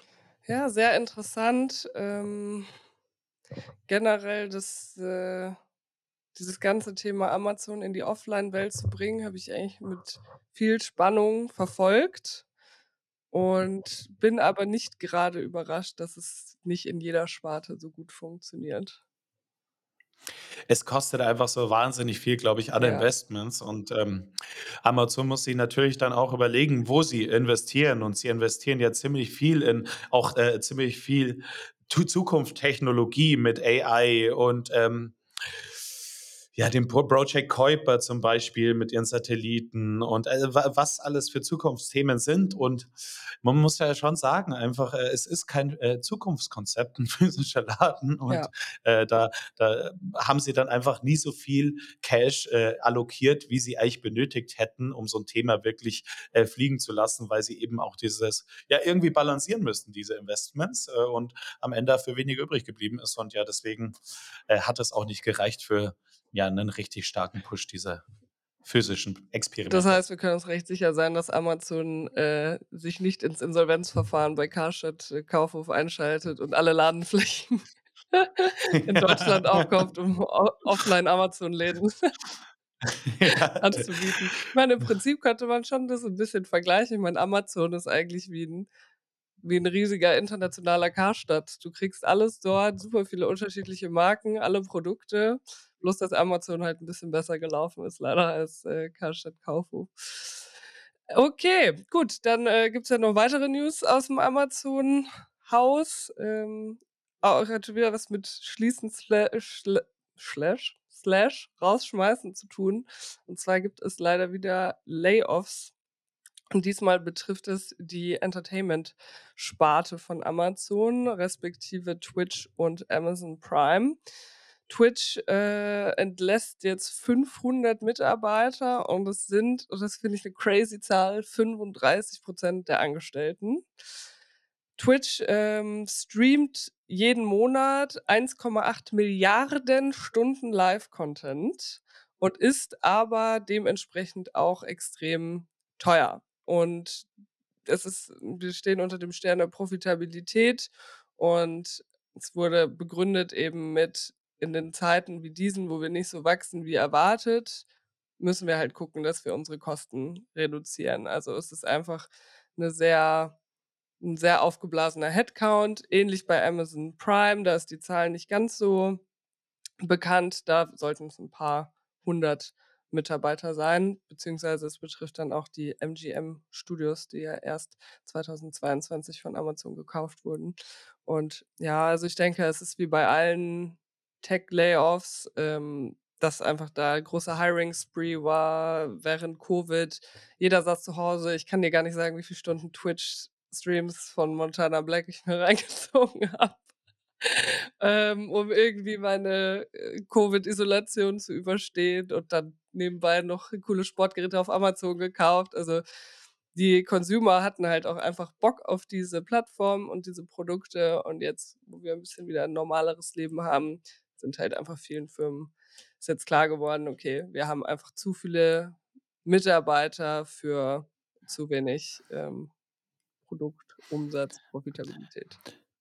Ja, sehr interessant. Ähm, generell das, äh dieses ganze Thema Amazon in die Offline-Welt zu bringen, habe ich eigentlich mit viel Spannung verfolgt und bin aber nicht gerade überrascht, dass es nicht in jeder Sparte so gut funktioniert. Es kostet einfach so wahnsinnig viel, glaube ich, an Ja. Investments und, ähm, Amazon muss sich natürlich dann auch überlegen, wo sie investieren und sie investieren ja ziemlich viel in auch, äh, ziemlich viel Tu Zukunft-Technologie mit A I und, ähm ja, dem Pro Project Kuiper zum Beispiel mit ihren Satelliten und, äh, wa was alles für Zukunftsthemen sind. Und man muss ja schon sagen einfach, äh, es ist kein, äh, Zukunftskonzept 'n physischer Laden und, Ja. äh, da da haben sie dann einfach nie so viel Cash, äh, allokiert, wie sie eigentlich benötigt hätten, um so 'n Thema wirklich, äh, fliegen zu lassen, weil sie eben auch dieses ja, irgendwie balancieren müssten, diese Investments, äh, und am Ende dafür weniger übrig geblieben ist. Und ja, deswegen, äh, hat es auch nicht gereicht für, ja, 'nen richtig starken Push dieser physischen Das Experimente. heißt, wir können uns recht sicher sein, dass Amazon, äh, sich nicht ins Insolvenzverfahren bei Karstadt, äh, Kaufhof einschaltet und alle Ladenflächen in Deutschland aufkauft, um O Offline-Amazon-Läden Ja, d anzubieten. Ich meine, im Prinzip könnte man schon das 'n bisschen vergleichen. Ich meine, Amazon ist eigentlich wie 'n wie 'n riesiger internationaler Karstadt. Du kriegst alles dort, super viele unterschiedliche Marken, alle Produkte, bloß dass Amazon halt 'n bisschen besser gelaufen ist leider als, äh, Karstadt Kaufhof. Okay, gut, dann, äh, gibt's ja noch weitere News aus'm Amazon-Haus. Ähm, auch hat schon wieder was mit Schließen, Slä Schlä slash slash rausschmeißen zu tun. Und zwar gibt es leider wieder Layoffs. Und diesmal betrifft es die Entertainment-Sparte von Amazon, respektive Twitch und Amazon Prime. Twitch, äh, entlässt jetzt fünfhundert Mitarbeiter und es sind, und das finde ich 'ne crazy Zahl, fünfunddreißig der Angestellten. Twitch, ähm, streamt jeden Monat eins Komma acht Milliarden Stunden Live-Content und ist aber dementsprechend auch extrem teuer. Und es ist wir stehen unter dem Stern der Profitabilität und es wurde begründet eben mit: „In den Zeiten wie diesen, wo wir nicht so wachsen wie erwartet, müssen wir halt gucken, dass wir unsere Kosten reduzieren.“ Also, es ist einfach 'ne sehr 'n sehr aufgeblasener Headcount, ähnlich bei Amazon Prime, da ist die Zahl nicht ganz so bekannt. Da sollten es 'n paar hundert Mitarbeiter sein, beziehungsweise es betrifft dann auch die M G M Studios, die ja erst zweitausendzweiundzwanzig von Amazon gekauft wurden. Und ja, also ich denke, es ist wie bei allen Tech-Layoffs, ähm, dass einfach da großer Hiring Spree war während Covid. Jeder saß zu Hause. Ich kann dir gar nicht sagen, wie viel Stunden Twitch-Streams von Montana Black ich mir reingezogen habe, ähm, um irgendwie meine, äh, Covid-Isolation zu überstehen und dann nebenbei noch coole Sportgeräte auf Amazon gekauft. Also, die Consumer hatten halt auch einfach Bock auf diese Plattform und diese Produkte und jetzt, wo wir 'n bisschen wieder 'n normaleres Leben haben, sind halt einfach vielen Firmen ist jetzt klar geworden: „Okay, wir haben einfach zu viele Mitarbeiter für zu wenig, ähm, Produktumsatz, Profitabilität.“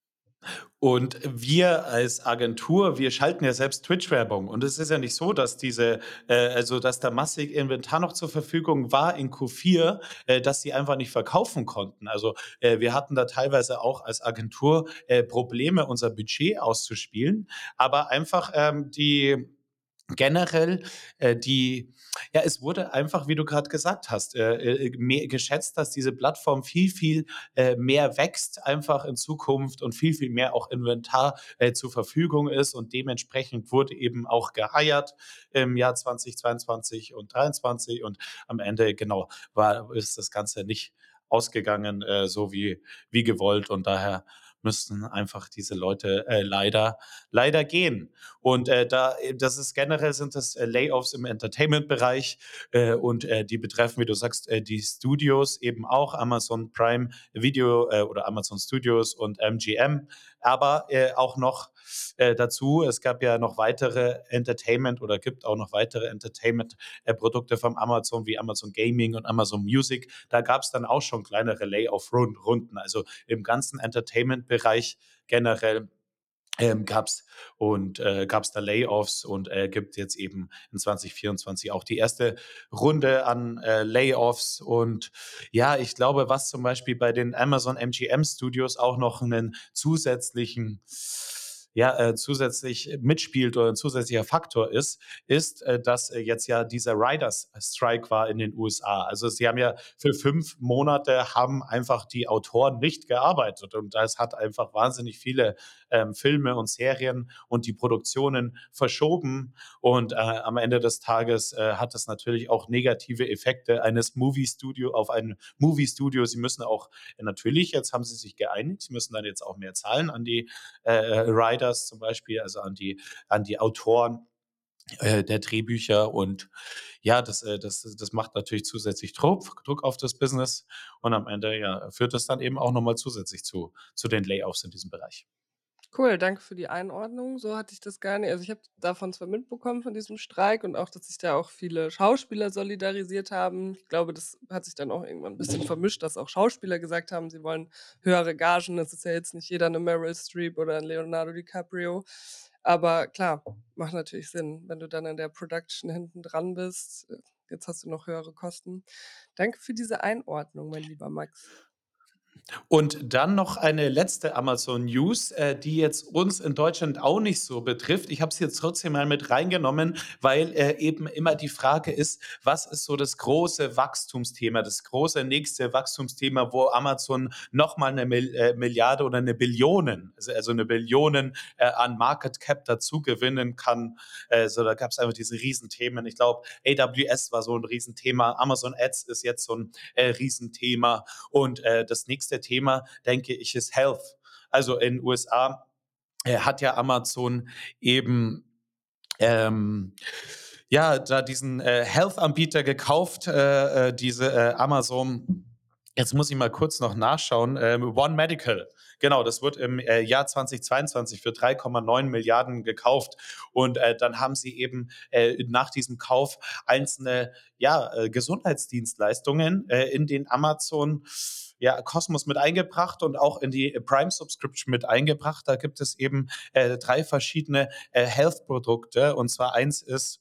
Und wir als Agentur, wir schalten ja selbst Twitch-Werbung und es ist ja nicht so, dass diese äh, also, dass da massig Inventar noch zur Verfügung war in Q vier, äh, dass sie einfach nicht verkaufen konnten. Also, äh, wir hatten da teilweise auch als Agentur, äh, Probleme, unser Budget auszuspielen, aber einfach, ähm, die generell, äh, die ja, es wurde einfach, wie du grad gesagt hast, äh, äh, mehr geschätzt, dass diese Plattform viel, viel, äh, mehr wächst einfach in Zukunft und viel, viel mehr auch Inventar, äh, zur Verfügung ist und dementsprechend wurde eben auch geheiert im Jahr zweitausendzweiundzwanzig und dreiundzwanzig und am Ende, genau, war ist das Ganze nicht ausgegangen, äh, so wie wie gewollt und daher müssten einfach diese Leute, äh, leider leider gehen. Und, äh, da äh, das ist generell sind das, äh, Layoffs im Entertainment-Bereich, äh, und, äh, die betreffen, wie du sagst, äh, die Studios eben auch, Amazon Prime Video, äh, oder Amazon Studios und M G M. Aber, äh, auch noch, äh, dazu, es gab ja noch weitere Entertainment oder gibt auch noch weitere Entertainment, äh, Produkte von Amazon wie Amazon Gaming und Amazon Music. Da gab's dann auch schon kleinere Layoff-Run Runden. Also, im ganzen Entertainment-Bereich generell, ähm, gab's und äh, gab's da Layoffs und, äh, gibt jetzt eben in zwanzig vierundzwanzig auch die erste Runde an, äh, Layoffs. Und ja, ich glaube, was zum Beispiel bei den Amazon M G M Studios auch noch 'nen zusätzlichen ja, äh, zusätzlich mitspielt oder 'n zusätzlicher Faktor ist, ist, äh, dass, äh, jetzt ja dieser Writers Strike war in den U S A. Also, sie haben ja für fünf Monate haben einfach die Autoren nicht gearbeitet und das hat einfach wahnsinnig viele, ähm, Filme und Serien und die Produktionen verschoben und, äh, am Ende des Tages, äh, hat das natürlich auch negative Effekte eines Movie-Studio auf ein Movie-Studio. Sie müssen auch natürlich, jetzt haben sie sich geeinigt, sie müssen dann jetzt auch mehr zahlen an die, äh, äh, Writers zum Beispiel, also an die an die Autoren, äh, der Drehbücher und ja, das äh, das das macht natürlich zusätzlich Druck Druck auf das Business und am Ende, ja, führt das dann eben auch noch mal zusätzlich zu zu den Layoffs in diesem Bereich. Cool, danke für die Einordnung. So hatte ich das gar ni also, ich habe davon zwar mitbekommen von diesem Streik und auch, dass sich da auch viele Schauspieler solidarisiert haben. Ich glaube, das hat sich dann auch irgendwann 'n bisschen vermischt, dass auch Schauspieler gesagt haben, sie wollen höhere Gagen. Das ist ja jetzt nicht jeder 'ne Meryl Streep oder 'n Leonardo DiCaprio. Aber klar, macht natürlich Sinn, wenn du dann in der Production hinten dran bist. Äh, jetzt hast du noch höhere Kosten. Danke für diese Einordnung, mein lieber Max. Und dann noch eine letzte Amazon-News, äh, die jetzt uns in Deutschland auch nicht so betrifft. Ich habe es jetzt trotzdem mal mit reingenommen, weil äh, eben immer die Frage ist, was ist so das große Wachstumsthema, das große nächste Wachstumsthema, wo Amazon nochmal eine Mil äh, Milliarde oder eine Billionen, also also eine Billionen äh, an Market Cap dazu gewinnen kann. Äh, so, da gab es einfach diese Riesenthemen. Ich glaube, A W S war so ein Riesenthema, Amazon Ads ist jetzt so ein äh, Riesenthema. Und äh, das nächste Thema, denke ich, ist Health. Also in den U S A äh, hat ja Amazon eben ähm, ja, da diesen äh, Health-Anbieter gekauft, äh, äh, diese äh, Amazon. Jetzt muss ich mal kurz noch nachschauen. Ähm, One Medical, genau, das wird im äh, Jahr zweitausendzweiundzwanzig für drei Komma neun Milliarden gekauft. Und äh, dann haben sie eben äh, nach diesem Kauf einzelne ja, äh, Gesundheitsdienstleistungen äh, in den Amazon ja, Kosmos mit eingebracht und auch in die Prime Subscription mit eingebracht. Da gibt es eben äh, drei verschiedene äh, Health-Produkte. Und zwar eins ist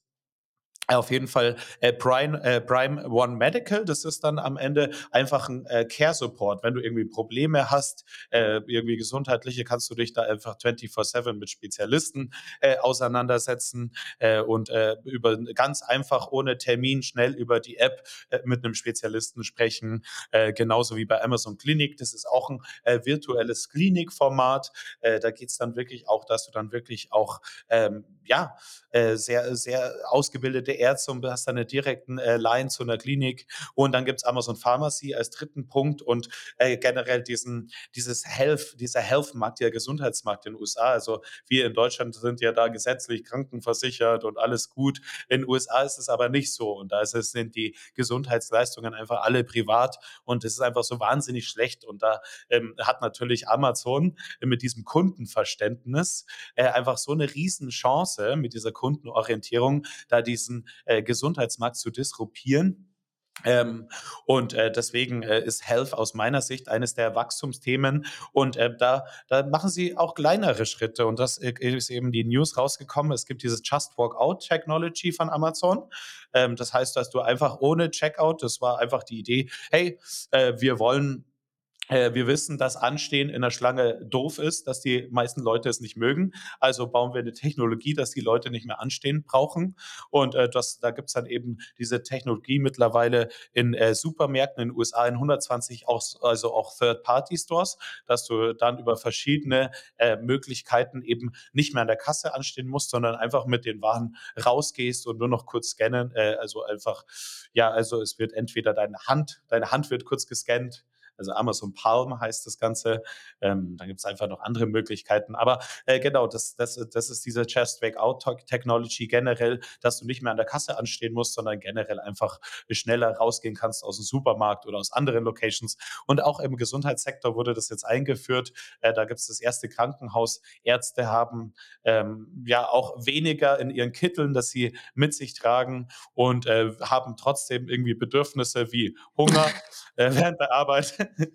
auf jeden Fall äh, Prime, äh, Prime One Medical. Das ist dann am Ende einfach ein äh, Care Support. Wenn du irgendwie Probleme hast, äh, irgendwie gesundheitliche, kannst du dich da einfach vierundzwanzig sieben mit Spezialisten äh, auseinandersetzen äh, und äh, über ganz einfach ohne Termin schnell über die App äh, mit einem Spezialisten sprechen. Äh, genauso wie bei Amazon Klinik. Das ist auch ein äh, virtuelles Klinikformat. Äh, da geht es dann wirklich auch, dass du dann wirklich auch ähm, ja äh, sehr, sehr ausgebildete Ärzte und hast dann eine direkten äh, Line zu einer Klinik. Und dann gibt's Amazon Pharmacy als dritten Punkt und äh, generell diesen, dieses Health, dieser Health-Markt, der Gesundheitsmarkt in den U S A. Also wir in Deutschland sind ja da gesetzlich krankenversichert und alles gut. In den U S A ist es aber nicht so. Und da ist es, sind die Gesundheitsleistungen einfach alle privat und es ist einfach so wahnsinnig schlecht. Und da ähm, hat natürlich Amazon mit diesem Kundenverständnis äh, einfach so eine Riesenchance mit dieser Kundenorientierung, da diesen äh, Gesundheitsmarkt zu disruptieren. Ähm, und äh, deswegen äh, ist Health aus meiner Sicht eines der Wachstumsthemen. Und äh, da, da machen sie auch kleinere Schritte. Und das äh, ist eben die News rausgekommen. Es gibt dieses Just Walk Out Technology von Amazon. Ähm, das heißt, dass du einfach ohne Checkout, das war einfach die Idee, hey, äh, wir wollen äh, wir wissen, dass Anstehen in der Schlange doof ist, dass die meisten Leute es nicht mögen. Also bauen wir eine Technologie, dass die Leute nicht mehr anstehen brauchen. Und äh, das, da gibt's dann eben diese Technologie mittlerweile in äh, Supermärkten in den U S A in hundertzwanzig, auch, also auch Third-Party-Stores, dass du dann über verschiedene äh, Möglichkeiten eben nicht mehr an der Kasse anstehen musst, sondern einfach mit den Waren rausgehst und nur noch kurz scannen. Äh, also einfach, ja, also es wird entweder deine Hand, deine Hand wird kurz gescannt, also Amazon Palm heißt das Ganze. Ähm, dann gibt es einfach noch andere Möglichkeiten. Aber äh, genau, das, das, das ist diese Just Wake Out Technology generell, dass du nicht mehr an der Kasse anstehen musst, sondern generell einfach schneller rausgehen kannst aus dem Supermarkt oder aus anderen Locations. Und auch im Gesundheitssektor wurde das jetzt eingeführt. Äh, da gibt es das erste Krankenhaus. Ärzte haben ähm, ja auch weniger in ihren Kitteln, dass sie mit sich tragen und äh, haben trotzdem irgendwie Bedürfnisse wie Hunger äh, während der Arbeit.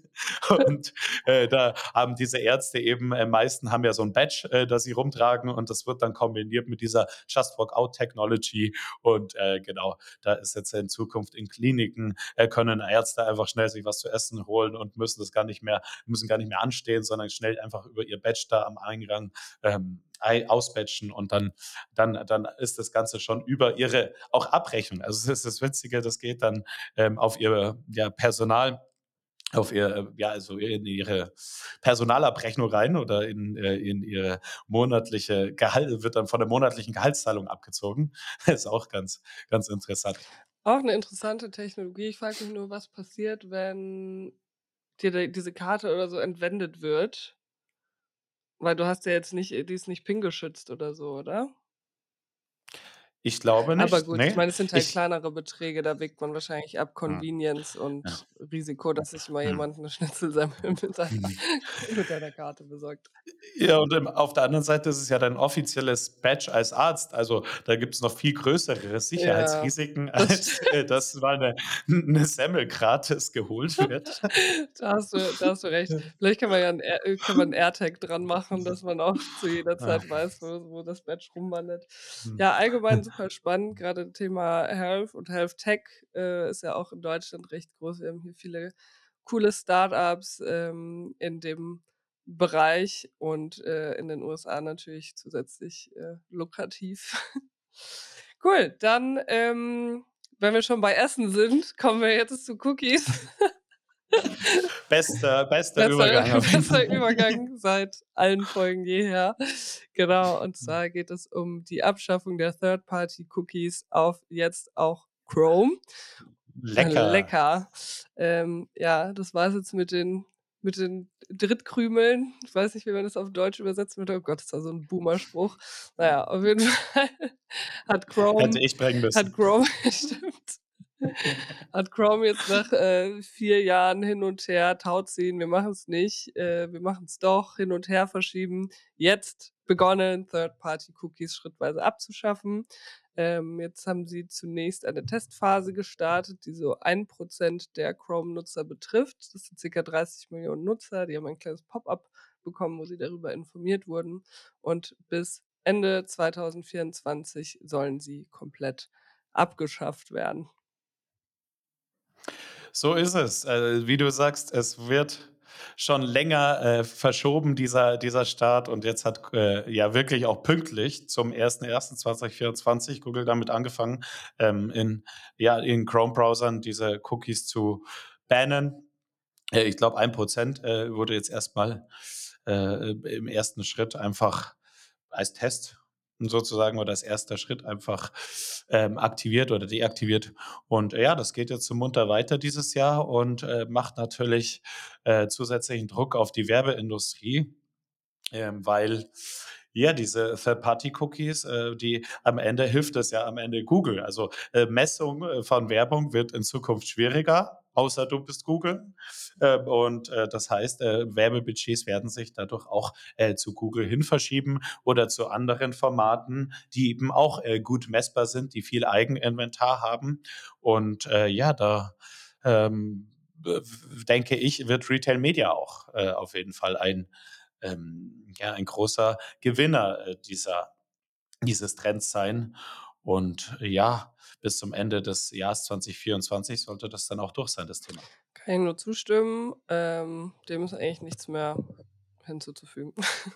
Und äh, da haben diese Ärzte eben, äh, meisten haben ja so ein Badge, äh, das sie rumtragen und das wird dann kombiniert mit dieser Just Walk Out Technology. Und äh, genau, da ist jetzt in Zukunft in Kliniken, äh, können Ärzte einfach schnell sich was zu essen holen und müssen das gar nicht mehr, müssen gar nicht mehr anstehen, sondern schnell einfach über ihr Badge da am Eingang ähm, ausbatchen und dann, dann, dann ist das Ganze schon über ihre auch Abrechnung. Also das ist das Witzige, das geht dann ähm, auf ihr ja, Personal, auf ihr, äh, ja, also in ihre Personalabrechnung rein oder in, äh, in ihre monatliche Gehalt, wird dann von der monatlichen Gehaltszahlung abgezogen. Das ist auch ganz, ganz interessant. Auch 'ne interessante Technologie. Ich frage mich nur, was passiert, wenn dir de diese Karte oder so entwendet wird, weil du hast ja jetzt nicht die ist nicht PIN-geschützt oder so, oder? Ich glaube Aber nicht, gut, ich ne? meine, es sind halt Ich kleinere Beträge, da wägt man wahrscheinlich ab hm, Convenience ja, und Risiko, dass sich mal mhm. jemand 'ne Schnitzelsammel mit deiner mit deiner Karte besorgt. Ja, und im auf der anderen Seite ist es ja dein offizielles Badge als Arzt. Also, da gibt's noch viel größere Ja, Sicherheitsrisiken, das als, äh, dass mal 'ne 'ne Semmel gratis geholt wird. Da hast du da hast du recht. Vielleicht kann man ja 'n Air äh, kann man 'n AirTag dran machen, dass man auch zu jeder Ja. Zeit weiß, wo wo das Badge rumwandert. Mhm. Ja, allgemein super spannend, grade Thema Health und Health Tech, äh, ist ja auch in Deutschland recht groß. Wir haben hier viele coole Startups, ähm, in dem Bereich und, äh, in den U S A natürlich zusätzlich, äh, lukrativ. Cool, dann, ähm, wenn wir schon bei Essen sind, kommen wir jetzt zu Cookies. Bester bester Besser Übergang auf jeden Fall. besser Übergang seit allen Folgen jeher. Genau, und zwar geht es um die Abschaffung der Third-Party-Cookies auf jetzt auch Chrome. Äh, Lecker. lecker. Ähm, ja, das war's jetzt mit den mit den Drittkrümeln. Ich weiß nicht, wie man das auf Deutsch übersetzen würde. Oh Gott, ist da so 'n Boomer-Spruch. Na ja, auf jeden Fall hat Hätte Chrome ich bringen hat müssen. Chrome stimmt. Hat Chrome jetzt nach, äh, vier Jahren hin und her, Tauziehen, wir machen's nicht, äh, wir machen's doch, hin und her verschieben, jetzt begonnen, Third-Party-Cookies schrittweise abzuschaffen. Ähm, jetzt haben sie zunächst eine Testphase gestartet, die so ein Prozent der Chrome-Nutzer betrifft. Das sind circa dreißig Millionen Nutzer, die haben ein kleines Pop-up bekommen, wo sie darüber informiert wurden. Und bis Ende zweitausendvierundzwanzig sollen sie komplett abgeschafft werden. So ist es. Äh, wie du sagst, es wird schon länger, äh, verschoben, dieser dieser Start. Und jetzt hat, äh, ja wirklich auch pünktlich zum ersten ersten zweitausendvierundzwanzig Google damit angefangen, ähm, in ja, in Chrome-Browsern diese Cookies zu bannen. Äh, ich glaube, ein Prozent, äh, wurde jetzt erst mal, äh, im ersten Schritt einfach als Test sozusagen oder als erster Schritt einfach, ähm, aktiviert oder deaktiviert. Und ja, das geht jetzt so munter weiter dieses Jahr und, äh, macht natürlich, äh, zusätzlichen Druck auf die Werbeindustrie, ähm, weil ja, diese Third-Party-Cookies, äh, die am Ende hilft es ja am Ende Google. Also, äh, Messung, äh, von Werbung wird in Zukunft schwieriger, außer du bist Google. Äh, und, äh, das heißt, äh, Werbebudgets werden sich dadurch auch, äh, zu Google hin verschieben oder zu anderen Formaten, die eben auch, äh, gut messbar sind, die viel Eigeninventar haben. Und, äh, ja, da, ähm, w w denke ich, wird Retail Media auch, äh, auf jeden Fall ein ähm, ja, ein großer Gewinner, äh, dieser dieses Trends sein. Und äh, ja, bis zum Ende des Jahres zweitausendvierundzwanzig sollte das dann auch durch sein, das Thema. Kann ich nur zustimmen. Ähm, dem ist eigentlich nichts mehr hinzuzufügen.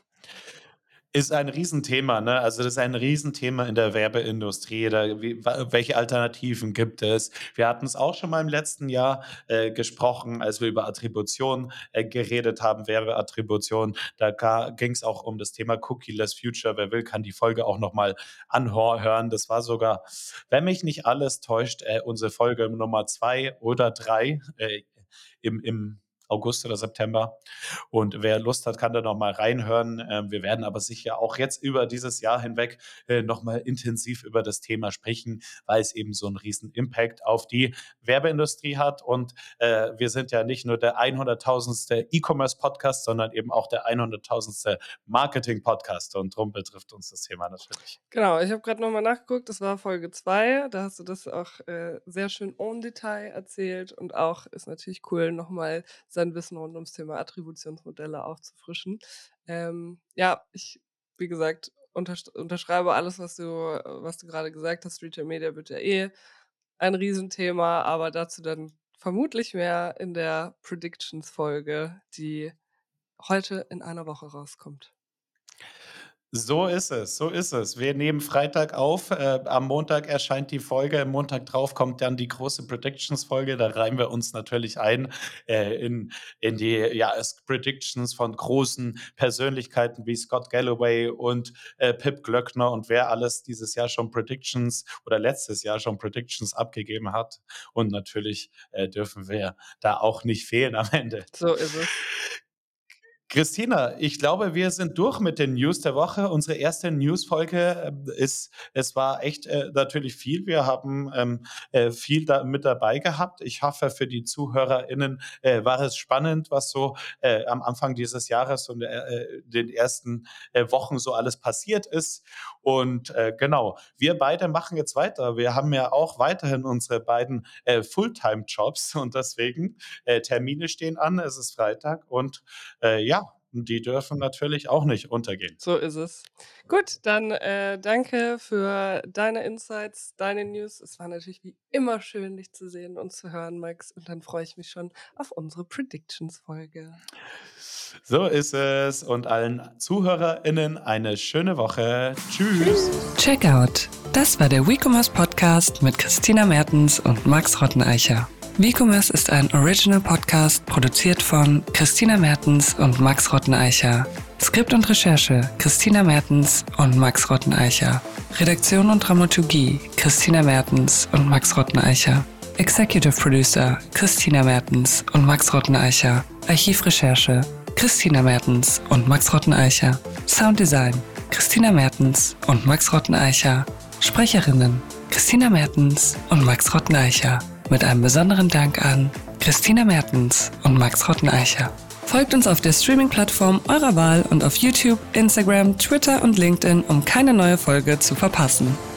Ist ein Riesenthema, ne? Also, das ist ein Riesenthema in der Werbeindustrie. Da wie wa welche Alternativen gibt es? Wir hatten es auch schon mal im letzten Jahr, äh, gesprochen, als wir über Attribution, äh, geredet haben, Werbeattribution. Da ging es auch um das Thema Cookie-less Future. Wer will, kann die Folge auch noch mal anhor hören. Das war sogar, wenn mich nicht alles täuscht, äh, unsere Folge Nummer zwei oder drei äh, im im August oder September. Und wer Lust hat, kann da noch mal reinhören. Ähm, wir werden aber sicher auch jetzt über dieses Jahr hinweg äh, noch mal intensiv über das Thema sprechen, weil es eben so einen riesen Impact auf die Werbeindustrie hat. Und äh, wir sind ja nicht nur der hunderttausendste E-Commerce-Podcast, sondern eben auch der hunderttausendste Marketing-Podcast. Und darum betrifft uns das Thema natürlich. Genau, ich habe grad noch mal nachgeguckt, das war Folge zwei. Da hast du das auch, äh, sehr schön en Detail erzählt und auch ist natürlich cool, noch mal sein Wissen rund ums Thema Attributionsmodelle aufzufrischen. Ähm, ja, ich, wie gesagt, unterst unterschreibe alles, was du äh, was du grade gesagt hast. Retail Media wird ja eh ein Riesenthema, aber dazu dann vermutlich mehr in der Predictions-Folge, die heute in einer Woche rauskommt. So ist es, so ist es. Wir nehmen Freitag auf, äh, am Montag erscheint die Folge, am Montag drauf kommt dann die große Predictions-Folge. Da reihen wir uns natürlich ein, äh, in in die, ja, es Predictions von großen Persönlichkeiten wie Scott Galloway und, äh, Pip Glöckner und wer alles dieses Jahr schon Predictions oder letztes Jahr schon Predictions abgegeben hat. Und natürlich, äh, dürfen wir da auch nicht fehlen am Ende. So ist es. Christina, ich glaube, wir sind durch mit den News der Woche. Unsere erste News-Folge ähm, ist, es war echt äh, natürlich viel. Wir haben ähm, äh, viel da mit dabei gehabt. Ich hoffe, für die ZuhörerInnen äh, war es spannend, was so äh, am Anfang dieses Jahres und äh, den ersten äh, Wochen so alles passiert ist. Und äh, genau, wir beide machen jetzt weiter. Wir haben ja auch weiterhin unsere beiden äh, Fulltime-Jobs und deswegen äh, Termine stehen an. Es ist Freitag und äh, ja, die dürfen natürlich auch nicht untergehen. So ist es. Gut, dann äh, danke für deine Insights, deine News. Es war natürlich wie immer schön, dich zu sehen und zu hören, Max. Und dann freue ich mich schon auf unsere Predictions-Folge. So ist es. Und allen ZuhörerInnen eine schöne Woche. Tschüss. Checkout. Das war der WeCommerce Podcast mit Christina Mertens und Max Rotteneicher. WeCommerce ist ein Original Podcast, produziert von Christina Mertens und Max Rotteneicher. Skript und Recherche Christina Mertens und Max Rotteneicher. Redaktion und Dramaturgie Christina Mertens und Max Rotteneicher. Executive Producer Christina Mertens und Max Rotteneicher. Archivrecherche Christina Mertens und Max Rotteneicher. Sounddesign Christina Mertens und Max Rotteneicher. Sprecherinnen Christina Mertens und Max Rotteneicher. Mit einem besonderen Dank an Christina Mertens und Max Rotteneicher. Folgt uns auf der Streaming-Plattform eurer Wahl und auf YouTube, Instagram, Twitter und LinkedIn, um keine neue Folge zu verpassen.